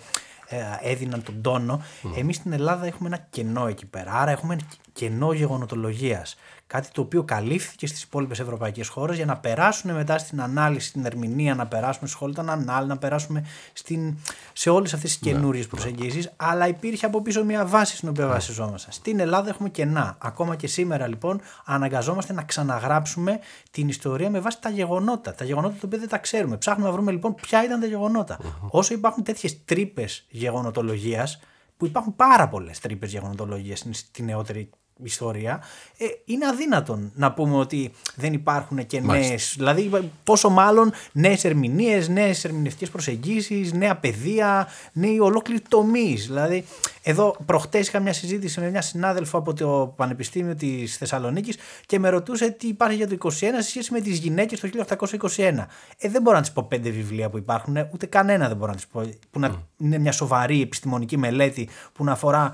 έδιναν τον τόνο, mm. εμείς στην Ελλάδα έχουμε ένα κενό εκεί πέρα. Άρα έχουμε ένα κενό γεγονοτολογίας. Κάτι το οποίο καλύφθηκε στις υπόλοιπες ευρωπαϊκές χώρες για να περάσουν μετά στην ανάλυση, στην ερμηνεία, να περάσουμε στη σχολή των ανάλ, να περάσουμε στην, σε όλες αυτές τις καινούριες προσεγγίσεις. Αλλά υπήρχε από πίσω μια βάση στην οποία βασιζόμασταν. Στην Ελλάδα έχουμε κενά. Ακόμα και σήμερα λοιπόν αναγκαζόμαστε να ξαναγράψουμε την ιστορία με βάση τα γεγονότα. Τα γεγονότα τα οποία δεν τα ξέρουμε. Ψάχνουμε να βρούμε λοιπόν ποια ήταν τα γεγονότα. Mm-hmm. Όσο υπάρχουν τέτοιες τρύπες γεγονοτολογίας, που υπάρχουν πάρα πολλές τρύπες γεγονοτολογίας στην νεότερη ιστορία, ε, είναι αδύνατον να πούμε ότι δεν υπάρχουν και νέες, δηλαδή πόσο μάλλον νέες ερμηνείες, νέες ερμηνευτικές προσεγγίσεις, νέα παιδεία, νέοι ολόκληροι τομείς. Δηλαδή, εδώ προχτές είχα μια συζήτηση με μια συνάδελφο από το Πανεπιστήμιο της Θεσσαλονίκης και με ρωτούσε τι υπάρχει για το είκοσι ένα σε σχέση με τις γυναίκες το χίλια οκτακόσια είκοσι ένα. Ε, δεν μπορώ να της πω πέντε βιβλία που υπάρχουν, ούτε κανένα δεν μπορώ να της πω, που να mm. είναι μια σοβαρή επιστημονική μελέτη που να αφορά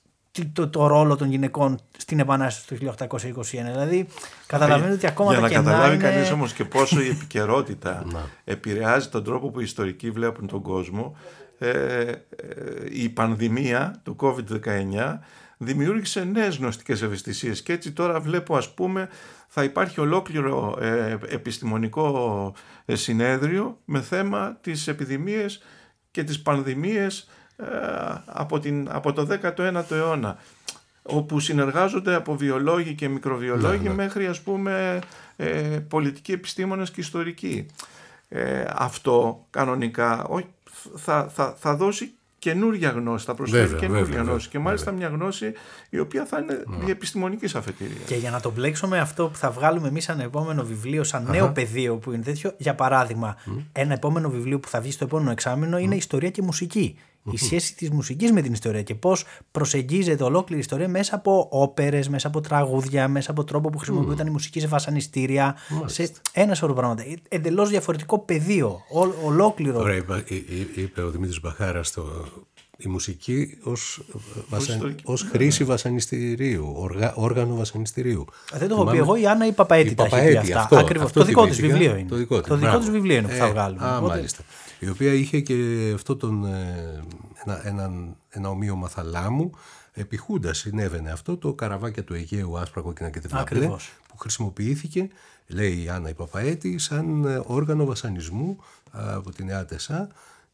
Το, το ρόλο των γυναικών στην Επανάσταση του χίλια οκτακόσια είκοσι ένα. Δηλαδή, καταλαβαίνετε ότι ακόμα για τα να κενά καταλάβει είναι... κανείς όμως και πόσο η επικαιρότητα επηρεάζει τον τρόπο που οι ιστορικοί βλέπουν τον κόσμο, ε, ε, η πανδημία του κόβιντ δεκαεννιά δημιούργησε νέες γνωστικές ευαισθησίες και έτσι τώρα βλέπω, ας πούμε, θα υπάρχει ολόκληρο ε, επιστημονικό ε, συνέδριο με θέμα τις επιδημίες και τις πανδημίες ε, από, την, από το δέκατο ένατο αιώνα, όπου συνεργάζονται από βιολόγοι και μικροβιολόγοι, ναι, ναι, μέχρι, ας πούμε, ε, πολιτικοί επιστήμονες και ιστορικοί. Ε, αυτό κανονικά θα, θα, θα δώσει καινούρια γνώση, θα προσφέρει καινούρια γνώση και μάλιστα βέβαια. Μια γνώση η οποία θα είναι yeah. επιστημονικής αφετηρίας. Και για να το μπλέξουμε αυτό που θα βγάλουμε εμείς σαν επόμενο βιβλίο, σαν νέο uh-huh. πεδίο που είναι τέτοιο, για παράδειγμα, mm. ένα επόμενο βιβλίο που θα βγει στο επόμενο εξάμηνο είναι mm. ιστορία και μουσική. Mm-hmm. Η σχέση της μουσικής με την ιστορία και πώς προσεγγίζεται ολόκληρη η ιστορία μέσα από όπερες, μέσα από τραγούδια, μέσα από τρόπο που χρησιμοποιούνταν mm. η μουσική σε βασανιστήρια, mm. σε ένα σωρό πράγματα. Εντελώς διαφορετικό πεδίο, ο, ολόκληρο. Ωραία, είπε, είπε ο Δημήτρης Μπαχάρας το, η μουσική ως, βασαν, ως χρήση βασανιστηρίου, οργα, όργανο βασανιστηρίου. Δεν το έχω πει εγώ, η Άννα η Παπαέτη τα έχει πει αυτά. Αυτό, Ακριβώς. Αυτό το δικό της βιβλίο είναι. Το δικό, το δικό της βιβλίο είναι που θα βγάλουμε. Α, οπότε... μάλιστα. Η οποία είχε και αυτό τον, ένα, ένα, ένα ομοίωμα θαλάμου, επί Χούντα συνέβαινε αυτό, το καραβάκια του Αιγαίου, άσπρα, κόκκινα και τριμπλέ, που χρησιμοποιήθηκε, λέει η Άννα η Παπαέτη, σαν όργανο βασανισμού από την ΕΑΤΕΣΑ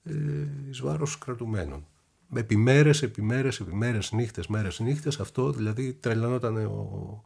εις βάρος κρατουμένων. Με επιμέρες, επιμέρες, επιμέρες, νύχτες, μέρες, νύχτες, αυτό δηλαδή τρελανόταν ο,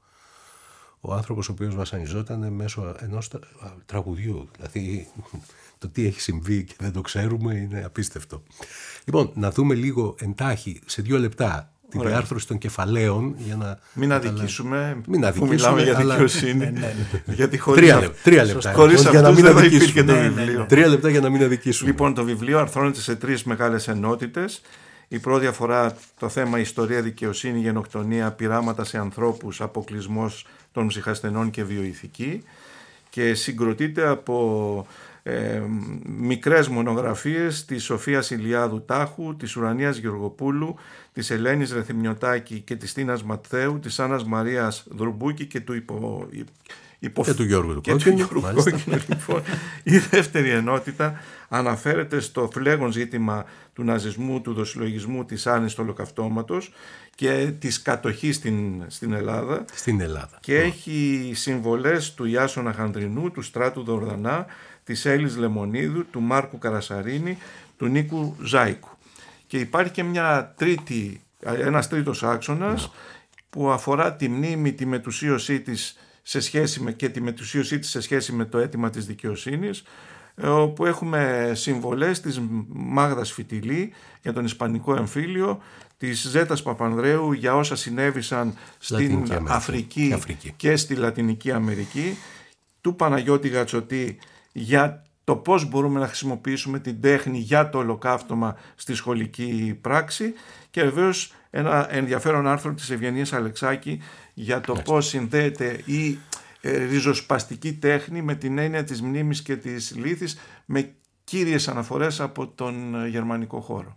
ο άνθρωπος ο οποίος βασανιζόταν μέσω ενός τραγουδιού, δηλαδή... Το τι έχει συμβεί και δεν το ξέρουμε είναι απίστευτο. Λοιπόν, να δούμε λίγο εντάχει, σε δύο λεπτά, τη Ωραία. διάρθρωση των κεφαλαίων για να... Μην αδικήσουμε, μην αδικήσουμε που μιλάμε για δικαιοσύνη. Γιατί χωρίς τρία, αυ... τρία λεπτά. Χωρίς αυτούς δεν θα υπήρχε το βιβλίο. Τρία λεπτά για να μην αδικήσουμε. Λοιπόν, το βιβλίο αρθρώνεται σε τρεις μεγάλες ενότητες. Η πρώτη αφορά το θέμα ιστορία, δικαιοσύνη, γενοκτονία, πειράματα σε ανθρώπους, αποκλεισμός των ψυχασθενών και βιοειθική, και συγκροτείται από... Ε, μικρές μονογραφίες της Σοφίας Ηλιάδου Τάχου, της Ουρανίας Γεωργοπούλου, της Ελένης Ρεθυμιωτάκη και της Τίνας Ματθαίου, της Άννας Μαρίας Δρουμπούκη και του, υπο, υπο, και του Γιώργου του και του Γιώργου Κόκκινου. Λοιπόν, η δεύτερη ενότητα αναφέρεται στο φλέγον ζήτημα του ναζισμού, του δοσυλλογισμού, της άνης του ολοκαυτώματος και της κατοχής στην, στην Ελλάδα, στην Ελλάδα. Και oh. έχει συμβολές του Ιάσονα Χανδρινού, του Στράτου Δορδανά, της Έλλης Λεμονίδου, του Μάρκου Καρασαρίνη, του Νίκου Ζάικου. Και υπάρχει και μια τρίτη, ένας τρίτος άξονας yeah. που αφορά τη μνήμη, τη μετουσίωσή της σε σχέση με, και τη μετουσίωσή της σε σχέση με το αίτημα της δικαιοσύνης, όπου έχουμε συμβολές της Μάγδας Φιτιλή για τον Ισπανικό εμφύλιο, της Ζέτας Παπανδρέου για όσα συνέβησαν στην Αφρική, Αφρική και στη Λατινική Αμερική, του Παναγιώτη Γατσοτή για το πώς μπορούμε να χρησιμοποιήσουμε την τέχνη για το ολοκαύτωμα στη σχολική πράξη, και βεβαίως ένα ενδιαφέρον άρθρο της Ευγενίας Αλεξάκη για το Άξι. πώς συνδέεται η ε, ριζοσπαστική τέχνη με την έννοια της μνήμης και της λύθης, με κύριες αναφορές από τον γερμανικό χώρο.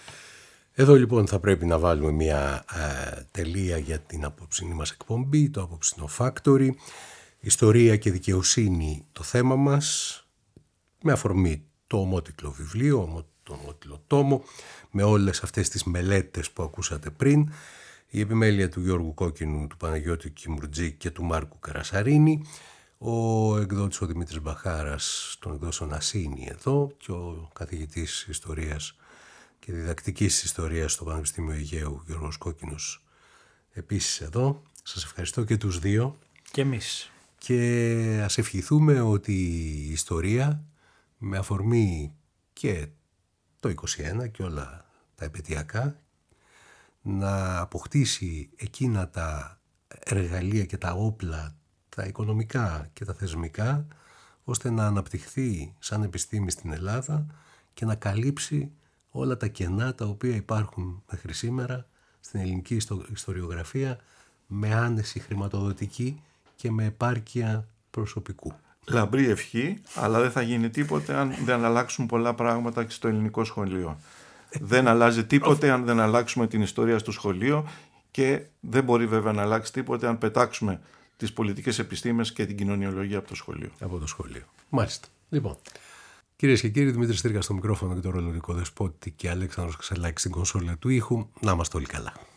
Εδώ λοιπόν θα πρέπει να βάλουμε μια ε, τελεία για την απόψινή μας εκπομπή, το απόψινό Factory. Ιστορία και δικαιοσύνη το θέμα μας, με αφορμή το ομότιτλο βιβλίο, το ομότιτλο τόμο, με όλες αυτές τις μελέτες που ακούσατε πριν, η επιμέλεια του Γιώργου Κόκκινου, του Παναγιώτη Κιμουρτζή και του Μάρκου Καρασαρίνη, ο εκδότης ο Δημήτρης Μπαχάρας των εκδόσεων Ασίνη εδώ, και ο καθηγητής ιστορίας και διδακτικής ιστορίας στο Πανεπιστήμιο Αιγαίου Γιώργος Κόκκινος επίσης εδώ. Σας ευχαριστώ και τους δύο. Και εμείς. Και ας ευχηθούμε ότι η ιστορία, με αφορμή και το είκοσι ένα και όλα τα επαιτειακά, να αποκτήσει εκείνα τα εργαλεία και τα όπλα, τα οικονομικά και τα θεσμικά, ώστε να αναπτυχθεί σαν επιστήμη στην Ελλάδα και να καλύψει όλα τα κενά τα οποία υπάρχουν μέχρι σήμερα στην ελληνική ιστοριογραφία, με άνεση χρηματοδοτική και με επάρκεια προσωπικού. Λαμπρή ευχή, αλλά δεν θα γίνει τίποτε αν δεν αλλάξουν πολλά πράγματα και στο ελληνικό σχολείο. Δεν αλλάζει τίποτε αν δεν αλλάξουμε την ιστορία στο σχολείο, και δεν μπορεί βέβαια να αλλάξει τίποτε αν πετάξουμε τις πολιτικές επιστήμες και την κοινωνιολογία από το σχολείο. Από το σχολείο. Μάλιστα. Λοιπόν, κυρίες και κύριοι, Δημήτρης Στρίγας στο μικρόφωνο και το ρολογικό δεσπότη και Αλέξανδρος Ξελάκης στην κονσόλα του ήχου. Να είμαστε όλοι καλά.